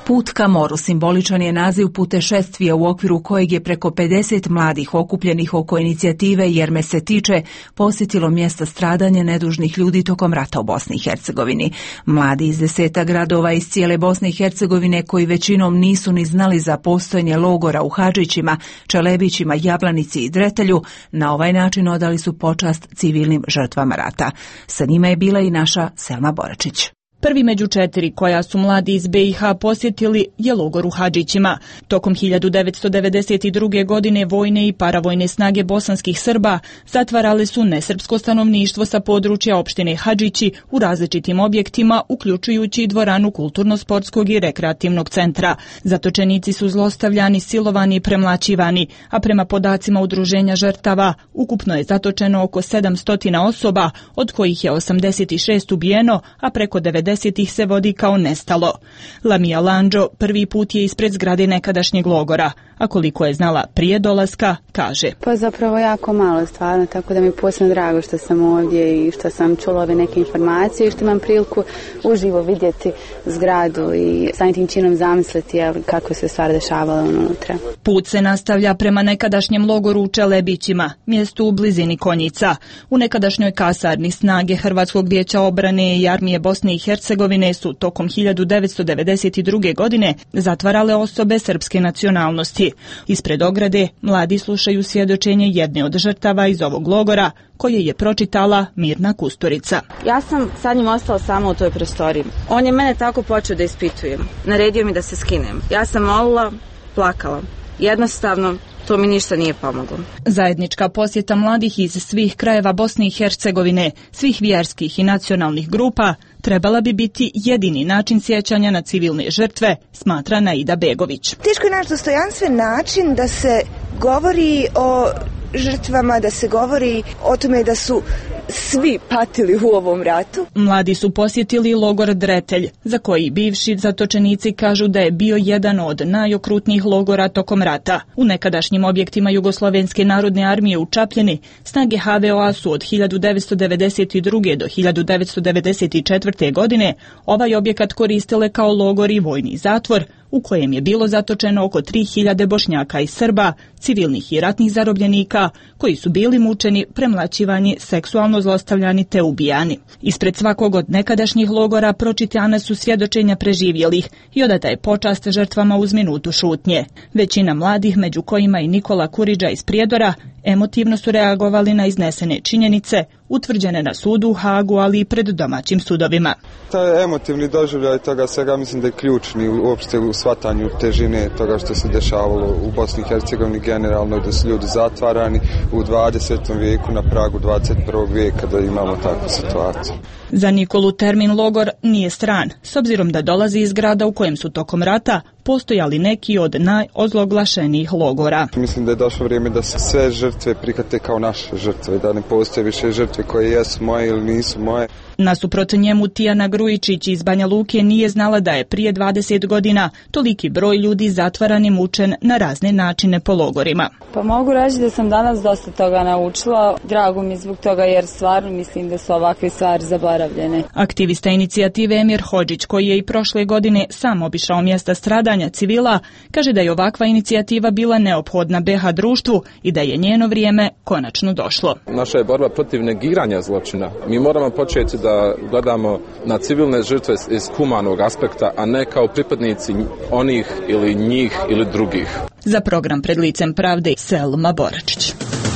Put ka moru simboličan je naziv putešestvija u okviru kojeg je preko pedeset mladih okupljenih oko inicijative Jer me se tiče posjetilo mjesta stradanja nedužnih ljudi tokom rata u Bosni i Hercegovini. Mladi iz deseta gradova iz cijele Bosne i Hercegovine koji većinom nisu ni znali za postojanje logora u Hadžićima, Čelebićima, Jablanici i Dretelju, na ovaj način odali su počast civilnim žrtvama rata. Sa njima je bila i naša Selma Boračić. Prvi među četiri koja su mladi iz be i ha posjetili je logor u Hadžićima. Tokom hiljadu devetsto devedeset druge. godine vojne i paravojne snage bosanskih Srba zatvarale su nesrpsko stanovništvo sa područja opštine Hadžići u različitim objektima, uključujući i dvoranu kulturno-sportskog i rekreativnog centra. Zatočenici su zlostavljani, silovani i premlaćivani, a prema podacima udruženja žrtava ukupno je zatočeno oko sedamsto osoba, od kojih je osamdeset šest ubijeno, a preko devedeset ih se vodi kao nestalo. Lamija Landžo prvi put je ispred zgrade nekadašnjeg logora, a koliko je znala prije dolaska, kaže. Pa zapravo jako malo stvarno, tako da mi je posebno drago što sam ovdje i što sam čula ove neke informacije i što imam priliku uživo vidjeti zgradu i samim tim činom zamisliti kako se stvari dešavalo unutra. Put se nastavlja prema nekadašnjem logoru u Čelebićima, mjestu u blizini Konjica. U nekadašnjoj kasarni snage Hrvatskog vijeća obrane i armije Bosne i Hercegovine su tokom hiljadu devetsto devedeset druge. godine zatvarale osobe srpske nacionalnosti. Ispred ograde mladi slušaju svjedočenje jedne od žrtava iz ovog logora, koje je pročitala Mirna Kusturica. Ja sam sa njim ostala sama u toj prostoriji. On je mene tako počeo da ispitujem. Naredio mi da se skinem. Ja sam molila, plakala. Jednostavno, to mi ništa nije pomoglo. Zajednička posjeta mladih iz svih krajeva Bosne i Hercegovine, svih vjerskih i nacionalnih grupa, trebala bi biti jedini način sjećanja na civilne žrtve, smatra Naida Begović. Teško je naš dostojanstven način da se govori o žrtvama, da se govori o tome da su svi patili u ovom ratu. Mladi su posjetili logor Dretelj, za koji bivši zatočenici kažu da je bio jedan od najokrutnijih logora tokom rata. U nekadašnjim objektima Jugoslovenske narodne armije u Čapljini snage ha ve o a su od hiljadu devetsto devedeset druge. do hiljadu devetsto devedeset četvrte. godine ovaj objekat koristile kao logor i vojni zatvor, u kojem je bilo zatočeno oko tri hiljade Bošnjaka i Srba, civilnih i ratnih zarobljenika, koji su bili mučeni, premlaćivani, seksualno zlostavljani te ubijani. Ispred svakog od nekadašnjih logora pročitana su svjedočenja preživjelih i odata je počast žrtvama uz minutu šutnje. Većina mladih, među kojima i Nikola Kuriđa iz Prijedora, emotivno su reagovali na iznesene činjenice, utvrđene na sudu u Hagu, ali i pred domaćim sudovima. Taj emotivni doživljaj toga svega mislim da je ključni uopšte u shvatanju težine toga što se dešavalo u Bosni i Hercegovini generalno, da su ljudi zatvarani u dvadesetom vijeku na pragu dvadeset prvog vijeka, da imamo takvu situaciju. Za Nikolu termin logor nije stran, s obzirom da dolazi iz grada u kojem su tokom rata postojali neki od najozloglašenijih logora. Mislim da je došlo vrijeme da se sve žrtve prihvate kao naše žrtve, da ne postoje više žrtve koje jesu moje ili nisu moje. Nasuprot njemu Tijana Grujičić iz Banja Luke nije znala da je prije dvadeset godina toliki broj ljudi zatvaran i mučen na razne načine po logorima. Pa mogu reći da sam danas dosta toga naučila. Drago mi zbog toga jer stvarno mislim da su ovakve stvari zaboravljene. Aktivista inicijative Emir Hodžić, koji je i prošle godine sam obišao mjesta stradanja civila, kaže da je ovakva inicijativa bila neophodna be ha društvu i da je njeno vrijeme konačno došlo. Naša je borba protiv negiranja zločina. Mi moramo početi da gledamo na civilne žrtve iz humanog aspekta, a ne kao pripadnici onih ili njih ili drugih. Za program Pred licem pravde, Selma Boračić.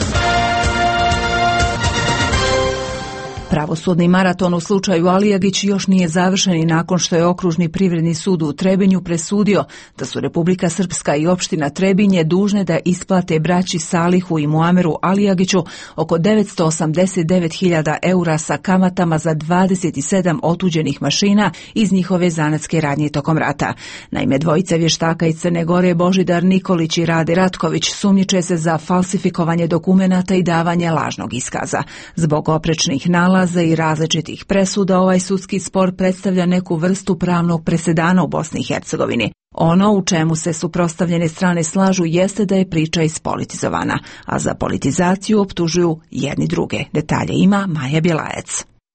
Pravosudni maraton u slučaju Alijagić još nije završen i nakon što je Okružni privredni sud u Trebinju presudio da su Republika Srpska i opština Trebinje dužne da isplate braći Salihu i Muameru Alijagiću oko devetsto osamdeset devet hiljada eura sa kamatama za dvadeset sedam otuđenih mašina iz njihove zanatske radnje tokom rata. Naime, dvojica vještaka iz Crne Gore, Božidar Nikolić i Rade Ratković, sumnjiče se za falsifikovanje dokumenata i davanje lažnog iskaza. Zbog oprečnih nalaza i različitih presuda, ovaj sudski spor predstavlja neku vrstu pravnog presedana u Bosni i Hercegovini. Ono u čemu se suprotstavljene strane slažu jeste da je priča ispolitizovana, a za politizaciju optužuju jedni druge. Detalje ima Maja Bjelajec.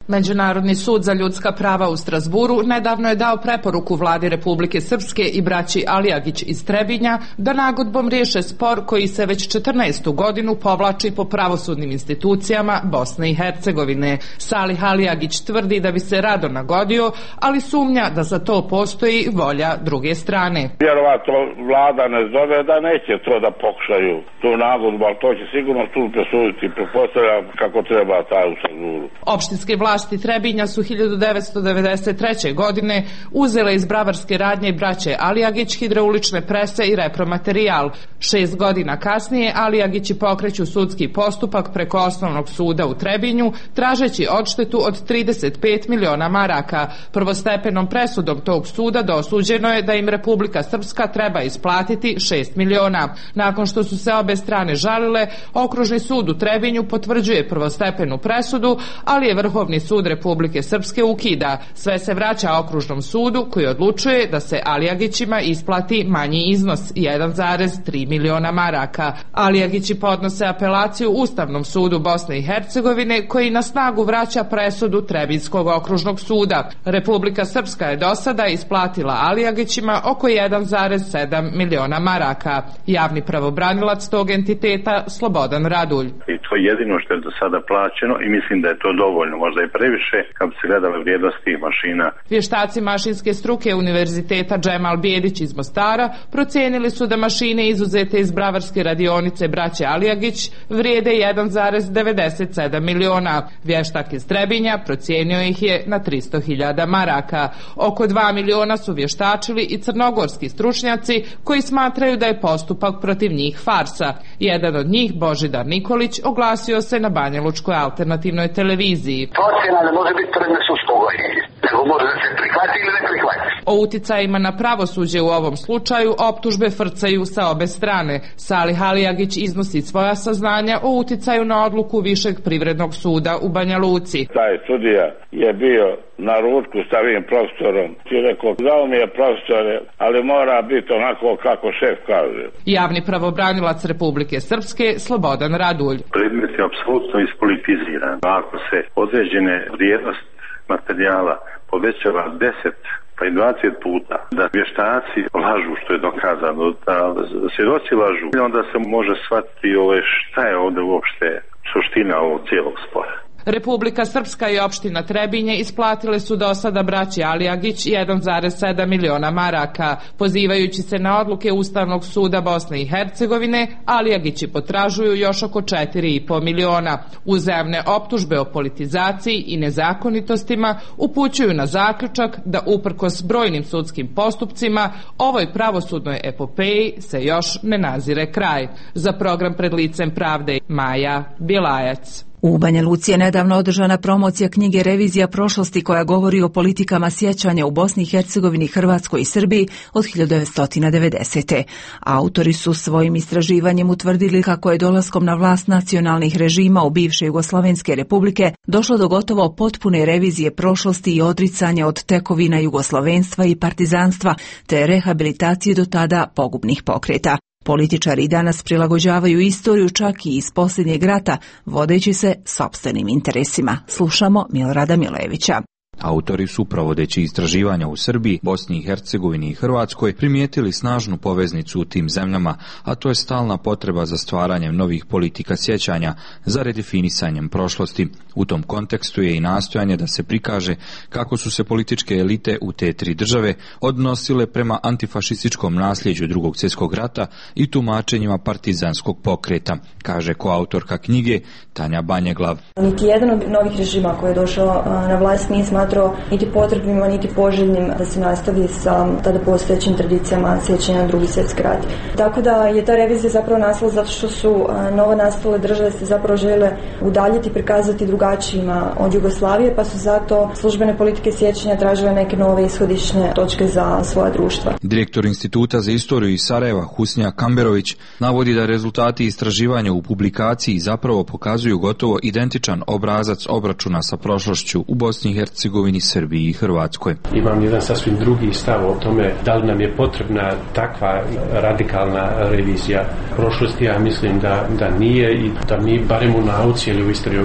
Međunarodni sud za ljudska prava u Strasburu nedavno je dao preporuku vladi Republike Srpske i braći Alijagić iz Trebinja da nagodbom riješe spor koji se već četrnaestu godinu povlači po pravosudnim institucijama Bosne i Hercegovine. Salih Alijagić tvrdi da bi se rado nagodio, ali sumnja da za to postoji volja druge strane. Vjerovatno vlada ne zove da neće to da pokušaju tu nagodbu, ali to će sigurno tu presuditi, pretpostavljam kako treba taj u Strasburu. Opštinske vlasti Trebinja su hiljadu devetsto devedeset treće. godine uzele iz bravarske radnje braće Alijagić hidraulične prese i repromaterijal. Šest godina kasnije Alijagići pokreću sudski postupak preko osnovnog suda u Trebinju, tražeći odštetu od trideset pet miliona maraka. Prvostepenom presudom tog suda dosuđeno je da im Republika Srpska treba isplatiti šest miliona. Nakon što su se obe strane žalile, Okružni sud u Trebinju potvrđuje prvostepenu presudu, ali je Vrhovni sud Republike Srpske ukida. Sve se vraća Okružnom sudu koji odlučuje da se Alijagićima isplati manji iznos jedan zarez tri miliona maraka. Alijagići podnose apelaciju Ustavnom sudu Bosne i Hercegovine koji na snagu vraća presudu Trebinskog okružnog suda. Republika Srpska je do sada isplatila Alijagićima oko jedan zarez sedam miliona maraka. Javni pravobranilac tog entiteta Slobodan Radulj. I to je jedino što je do sada plaćeno i mislim da je to dovoljno, možda i previše kad bi se gledale vrijednosti mašina. Vještaci mašinske struke Univerziteta Džemal Bijedić iz Mostara procijenili su da mašine izuzete iz bravarske radionice braće Alijagić vrijede jedan zarez devedeset sedam miliona. Vještak iz Trebinja procijenio ih je na tristo hiljada maraka. Oko dva miliona su vještačili i crnogorski stručnjaci koji smatraju da je postupak protiv njih farsa. Jedan od njih, Božidar Nikolić, oglasio se na Banjalučkoj alternativnoj televiziji. Procjena ne može biti predmet sudskog gonjenja, nego može da se prihvati ili ne prihvati. O uticajima na pravosuđe u ovom slučaju optužbe frcaju sa obe strane. Salih Alijagić iznosi svoja saznanja o uticaju na odluku Višeg privrednog suda u Banja Luci. Taj sudija je bio na ručku s ovim profesorom i rekao, žao mi je profesore, ali mora biti onako kako šef kaže. Javni pravobranilac Republike Srpske Slobodan Radulj. Predmet je apsolutno ispolitiziran. Ako se određene vrijednost materijala povećava deset pa i dvadeset puta, da vještaci lažu, što je dokazano, da svjedoci lažu, onda se može shvatiti ove šta je ovdje uopšte suština ovog cijelog spora. Republika Srpska i opština Trebinje isplatile su do sada braći Alijagić jedan zarez sedam miliona maraka. Pozivajući se na odluke Ustavnog suda Bosne i Hercegovine, Alijagići potražuju još oko četiri i po miliona. Uzajamne optužbe o politizaciji i nezakonitostima upućuju na zaključak da uprkos brojnim sudskim postupcima ovoj pravosudnoj epopeji se još ne nazire kraj. Za program Pred licem pravde Maja Bilajac. U Banja Luci je nedavno održana promocija knjige Revizija prošlosti koja govori o politikama sjećanja u Bosni i Hercegovini, Hrvatskoj i Srbiji od hiljadu devetsto devedesete. Autori su svojim istraživanjem utvrdili kako je dolaskom na vlast nacionalnih režima u bivše Jugoslavenske republike došlo do gotovo potpune revizije prošlosti i odricanja od tekovina jugoslavenstva i partizanstva te rehabilitacije do tada pogubnih pokreta. Političari danas prilagođavaju istoriju čak i iz posljednjeg rata, vodeći se sopstvenim interesima. Slušamo Milorada Milevića. Autori su, provodeći istraživanja u Srbiji, Bosni i Hercegovini i Hrvatskoj, primijetili snažnu poveznicu u tim zemljama, a to je stalna potreba za stvaranjem novih politika sjećanja, za redefinisanjem prošlosti. U tom kontekstu je i nastojanje da se prikaže kako su se političke elite u te tri države odnosile prema antifašističkom nasljeđu Drugog svjetskog rata i tumačenjima partizanskog pokreta, kaže koautorka knjige Tanja Banjeglav. Niti jedan od novih režima koji je došao na vlast nije smatrao niti potrebnima, niti poželjnim da se nastavi sa tada postojećim tradicijama sjećanja na Drugi svjetski rat. Tako da je ta revizija zapravo nastala zato što su novo nastale države se zapravo žele udaljiti, prikazati drugačijima od Jugoslavije, pa su zato službene politike sjećanja tražile neke nove ishodišne točke za svoja društva. Direktor Instituta za istoriju iz Sarajeva Husnija Kamberović navodi da rezultati istraživanja u publikaciji zapravo pokazuju gotovo identičan obrazac obračuna sa prošlošću u Bosni i Hercegovini, Srbiji i Hrvatskoj. Imam jedan sasvim drugi stav o tome da li nam je potrebna takva radikalna revizija prošlosti. Ja mislim da, da nije i da mi barem u nauci ili u historiografiji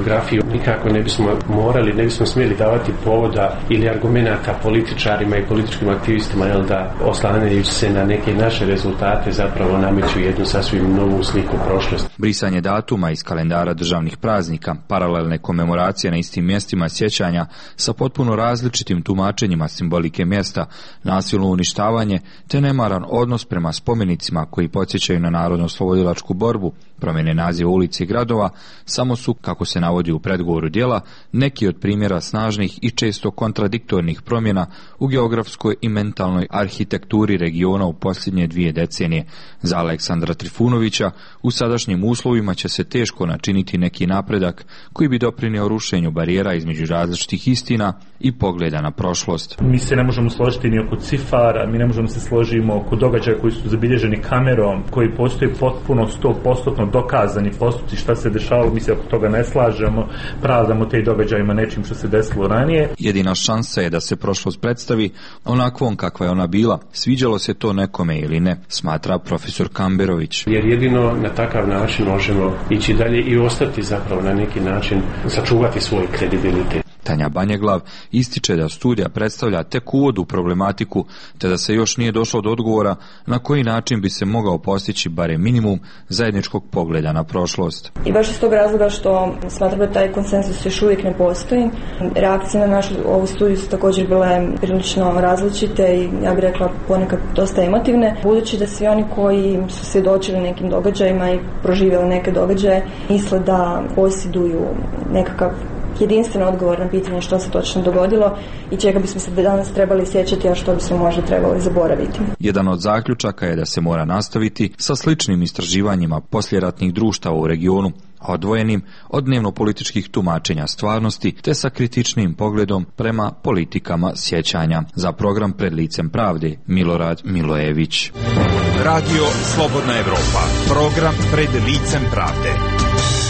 nikako ne bismo morali, ne bismo smjeli davati povoda ili argumenata političarima i političkim aktivistima, jel, da oslanjajući se na neke naše rezultate zapravo nameću jednu sasvim novu sliku prošlosti. Brisanje datuma iz kalendara državnih praznika, paralelne komemoracije na istim mjestima sjećanja sa potpuno različitim tumačenjima simbolike mjesta, nasilno uništavanje te nemaran odnos prema spomenicima koji podsjećaju na narodno-oslobodilačku borbu, promjene naziva ulici i gradova, samo su, kako se navodi u predgovoru djela, neki od primjera snažnih i često kontradiktornih promjena u geografskoj i mentalnoj arhitekturi regiona u posljednje dvije decenije. Za Aleksandra Trifunovića u sadašnjim uslovima će se teško načiniti neki napredak koji bi doprinio rušenju barijera između različitih istina i pogleda na prošlost. Mi se ne možemo složiti ni oko cifara, mi ne možemo se složiti oko događaja koji su zabilježeni kamerom, koji postoji potpuno sto posto dokazani postupci šta se dešavalo, mi se oko toga ne slažemo, pravdamo te događajima nečim što se desilo ranije. Jedina šansa je da se prošlost predstavi onakvom kakva je ona bila, sviđalo se to nekome ili ne, smatra profesor Kamberović. Jer jedino na takav način možemo ići dalje i ostati zapravo na neki način, sačuvati svoj kredibilitet. Tanja Banjeglav ističe da studija predstavlja tek uvod u problematiku, te da se još nije došlo do odgovora na koji način bi se mogao postići barem minimum zajedničkog pogleda na prošlost. I baš iz tog razloga što smatram da taj konsenzus još uvijek ne postoji. Reakcije na našu ovu studiju su također bile prilično različite i ja bih rekla ponekad dosta emotivne, budući da svi oni koji su svjedočili nekim događajima i proživjeli neke događaje misle da posjeduju nekakav jedinstven odgovor na pitanje što se točno dogodilo i čega bismo se danas trebali sjećati, a što bismo možda trebali zaboraviti. Jedan od zaključaka je da se mora nastaviti sa sličnim istraživanjima poslijeratnih društava u regionu, odvojenim od dnevno-političkih tumačenja stvarnosti te sa kritičnim pogledom prema politikama sjećanja. Za program Pred licem pravde, Milorad Milojević. Radio Slobodna Evropa, program Pred licem pravde.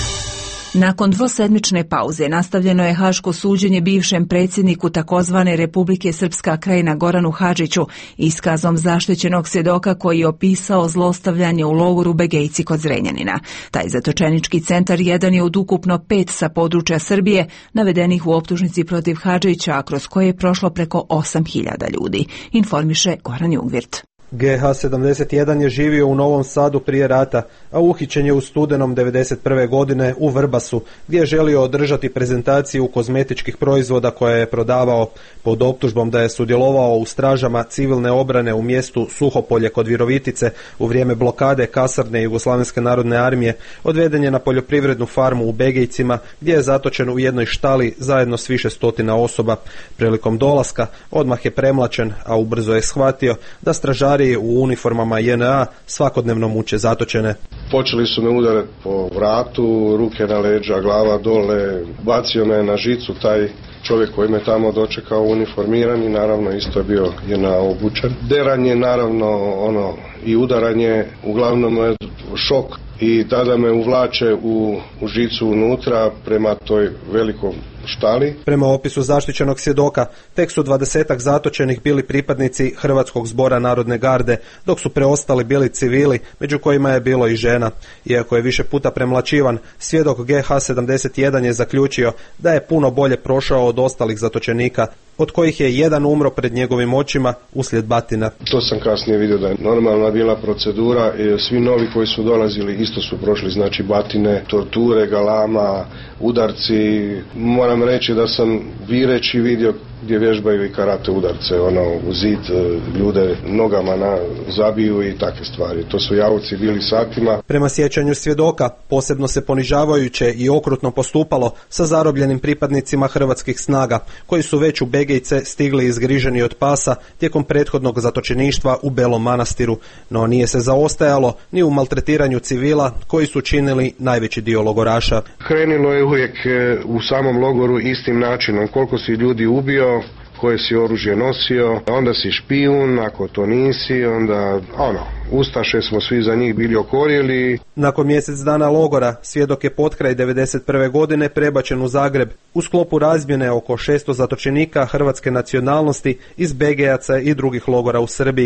Nakon dvosedmične pauze nastavljeno je haško suđenje bivšem predsjedniku takozvane Republike Srpska Krajina Goranu Hadžiću iskazom zaštićenog svjedoka koji je opisao zlostavljanje u logoru Begejci kod Zrenjanina. Taj zatočenički centar jedan je od ukupno pet sa područja Srbije navedenih u optužnici protiv Hadžića, a kroz koje je prošlo preko osam hiljada ljudi, informiše Goran Jungvirt. G H sedamdeset jedan je živio u Novom Sadu prije rata, a uhićen je u studenom devedeset prve godine u Vrbasu, gdje je želio održati prezentaciju kozmetičkih proizvoda koje je prodavao. Pod optužbom da je sudjelovao u stražama civilne obrane u mjestu Suhopolje kod Virovitice u vrijeme blokade kasarne Jugoslavenske narodne armije, odveden je na poljoprivrednu farmu u Begejcima, gdje je zatočen u jednoj štali zajedno s više stotina osoba. Prilikom dolaska odmah je premlačen, a ubrzo je shvatio da stražari u uniformama J N A svakodnevno muče zatočene. Počeli su me udarati po vratu, ruke na leđa, glava dole, bacio me na žicu taj čovjek koji me tamo dočekao uniformiran i naravno isto je bio J N A obučen. Deranje, naravno ono i udaranje, uglavnom je šok i tada me uvlače u, u žicu unutra prema toj velikom štali. Prema opisu zaštićenog svjedoka, tek su dvadesetak zatočenih bili pripadnici Hrvatskog zbora Narodne garde, dok su preostali bili civili, među kojima je bilo i žena. Iako je više puta premlačivan, svjedok G H sedamdeset jedan je zaključio da je puno bolje prošao od ostalih zatočenika, od kojih je jedan umro pred njegovim očima uslijed batina. To sam kasnije vidio da je normalna bila procedura i svi novi koji su dolazili isto su prošli, znači batine, torture, galama, udarci. Moram reći da sam vireći vidio gdje vježbaju i karate udarce, ono u zid, ljude nogama na zabiju i takve stvari. To su jauci bili satima. Prema sjećanju svjedoka, posebno se ponižavajuće i okrutno postupalo sa zarobljenim pripadnicima hrvatskih snaga, koji su već u Begejce stigli izgriženi od pasa tijekom prethodnog zatočeništva u Belom Manastiru, no nije se zaostajalo ni u maltretiranju civila koji su činili najveći dio logoraša. Krenilo je uvijek u samom logoru istim načinom, koliko si ljudi ubio, koje si oružje nosio, onda si špijun, ako to nisi, onda ono, ustaše smo svi za njih bili okorjeli. Nakon mjesec dana logora, svjedok je potkraj devedeset prve godine prebačen u Zagreb u sklopu razmjene oko šesto zatočenika hrvatske nacionalnosti iz Begejaca i drugih logora u Srbiji.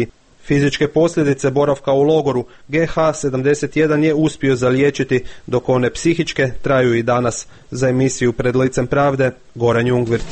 Fizičke posljedice boravka u logoru G H sedamdeset jedan je uspio zaliječiti, dok one psihičke traju i danas. Za emisiju Pred licem pravde, Goran Jungvirt.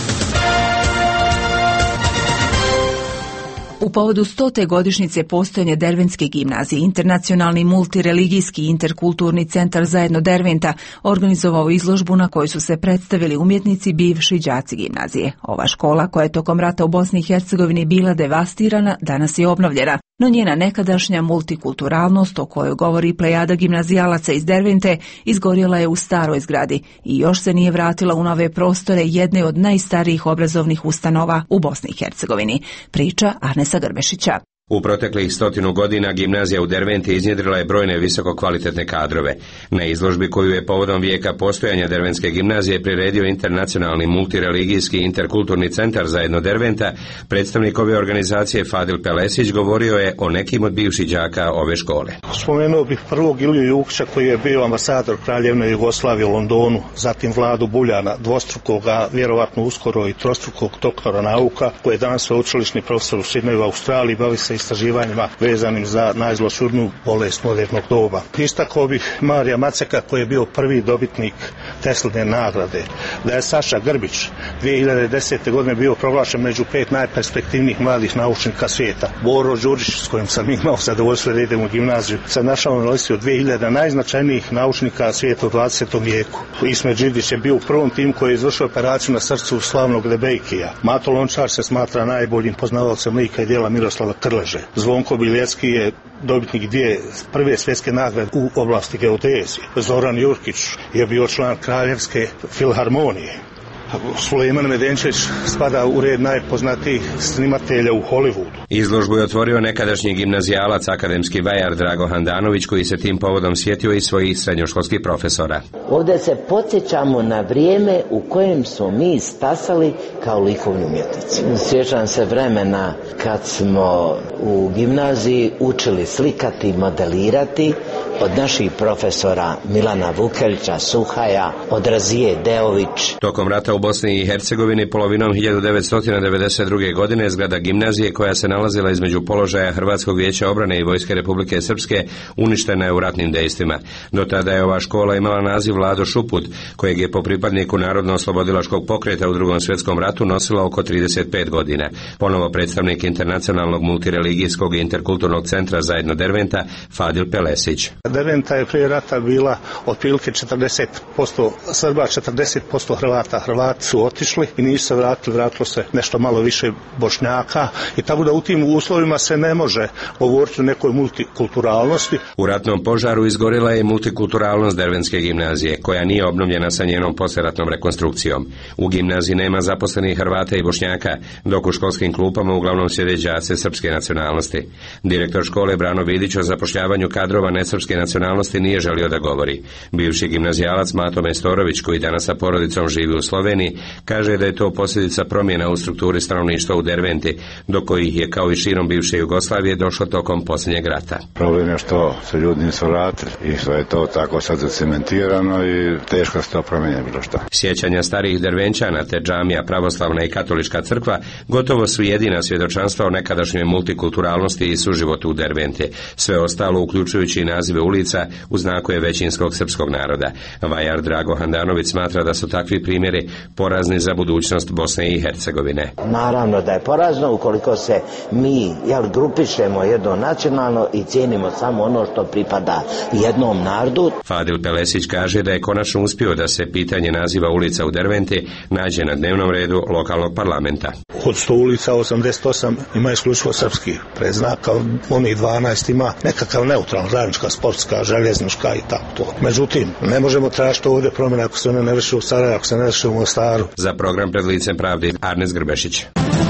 U povodu stote godišnjice postojanja Derventske gimnazije, internacionalni multireligijski interkulturni centar Zajedno Derventa organizovao izložbu na kojoj su se predstavili umjetnici bivši đaci gimnazije. Ova škola, koja je tokom rata u Bosni i Hercegovini bila devastirana, danas je obnovljena, no njena nekadašnja multikulturalnost, o kojoj govori plejada gimnazijalaca iz Dervente, izgorjela je u staroj zgradi i još se nije vratila u nove prostore jedne od najstarijih obrazovnih ustanova u Bosni i Hercegovini. Priča Arnesa Grbešića. U proteklih stotinu godina gimnazija u Derventi iznjedrila je brojne visoko kvalitetne kadrove. Na izložbi koju je povodom vijeka postojanja Derventske gimnazije priredio internacionalni multireligijski interkulturni centar Zajedno Derventa, predstavnik ove organizacije Fadil Pelesić govorio je o nekim od bivših đaka ove škole. Spomenuo bih prvog Iliju Jukića, koji je bio ambasador Kraljevne Jugoslavije u Londonu, zatim Vladu Buljana, dvostrukog, a vjerovatno uskoro i trostrukog doktora nauka, koji je danas sveučilišni profesor u Sidneju u Australiji, bavi se istraživanjima vezanim za najzloćudniju bolest modernog doba. Istakao bih Marija Maceka, koji je bio prvi dobitnik Tesline nagrade, da je Saša Grbić dvije hiljade desete. godine bio proglašen među pet najperspektivnijih mladih naučnika svijeta. Boro Đurić, s kojim sam imao zadovoljstvo da idem u gimnaziju, se našao na listi od dvije hiljade najznačajnijih naučnika svijeta u dvadesetom vijeku. Ismet Đidić je bio u prvom timu koji je izvršio operaciju na srcu slavnog Debejkija. Mato Lončar se smatra najboljim poznavalcem lika i djela Miroslava Krleže. Zvonko Biljecki je dobitnik dvije prve svjetske nagrade u oblasti geodezije. Zoran Jurkić je bio član Kraljevske filharmonije. Sulejman Medenčević spada u red najpoznatijih snimatelja u Hollywoodu. Izložbu je otvorio nekadašnji gimnazijalac, akademski vajar Drago Handanović, koji se tim povodom sjetio i svojih srednjoškolskih profesora. Ovdje se podsjećamo na vrijeme u kojem smo mi stasali kao likovni umjetnici. Sjećam se vremena kad smo u gimnaziji učili slikati, modelirati od naših profesora Milana Vukelića, Suhaja, od Razije Deović. Tokom rata u Bosni i Hercegovini polovinom hiljadu devetsto devedeset druge. godine zgrada gimnazije, koja se nalazila između položaja Hrvatskog vijeća obrane i Vojske Republike Srpske, uništena je u ratnim dejstvima. Do tada je ova škola imala naziv Vlado Šuput, kojeg je po pripadniku Narodno-oslobodilačkog pokreta u Drugom svjetskom ratu nosila oko trideset pet godina. Ponovo predstavnik internacionalnog multireligijskog i interkulturnog centra Zajedno Derventa, Fadil Pelesić. Derventa je prije rata bila otprilike četrdeset posto Srba, četrdeset posto Hrvata. Hrvati su otišli i nisu se vratili, vratilo se nešto malo više Bošnjaka i tako da u tim uslovima se ne može govoriti o nekoj multikulturalnosti. U ratnom požaru izgorila je multikulturalnost Derventske gimnazije, koja nije obnovljena sa njenom poslijeratnom rekonstrukcijom. U gimnaziji nema zaposlenih Hrvata i Bošnjaka, dok u školskim klupama uglavnom sjede đaci srpske nacionalnosti. Direktor škole Brano Vidić o zapošljavanju kadrova nesrpske nacionalnosti nije želio da govori. Bivši gimnazijalac Mato Mestorović, koji danas sa porodicom živi u Sloveniji, kaže da je to posljedica promjena u strukturi stanovništva u Derventi, do kojih je kao i širom bivše Jugoslavije došlo tokom posljednjeg rata. Problem je što se ljudi nisu vratili i što je to tako sad zacementirano i teško se to promijenje bilo što. Sjećanja starih Dervenčana te džamija, pravoslavna i katolička crkva gotovo su jedina svjedočanstva o nekadašnjoj multikulturalnosti i suživotu u Derventi. Sve ostalo, uključujući i nazive ulica, u znaku je većinskog srpskog naroda. Vajar Drago Handanović smatra da su takvi primjeri porazni za budućnost Bosne i Hercegovine. Naravno da je porazno ukoliko se mi jel, grupišemo jedno nacionalno i cijenimo samo ono što pripada jednom narodu. Fadil Pelesić kaže da je konačno uspio da se pitanje naziva ulica u Derventi nađe na dnevnom redu lokalnog parlamenta. Od sto ulica osamdeset osam ima isključivo srpski predznak, a onih dvanaest ima nekakav neutralan, radnička, sportska, željeznička i tako to. Međutim, ne možemo tražiti ovdje promjene ako se one ne vrše u Sarajevu, ako se ne vrše u Mostaru. Za program Pred licem pravde, Arnes Grbešić.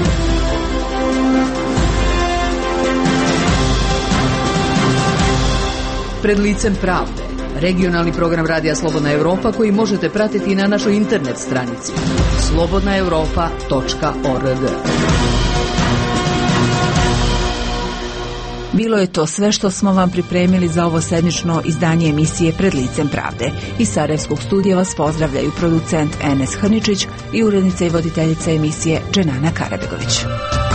Pred licem pravde, regionalni program Radija Slobodna Europa koji možete pratiti na našoj internet stranici slobodna europa točka org. Bilo je to sve što smo vam pripremili za ovo sedmično izdanje emisije Pred licem pravde. Iz Sarajevskog studija vas pozdravljaju producent Enes Hrničić i urednica i voditeljica emisije Dženana Karabegović.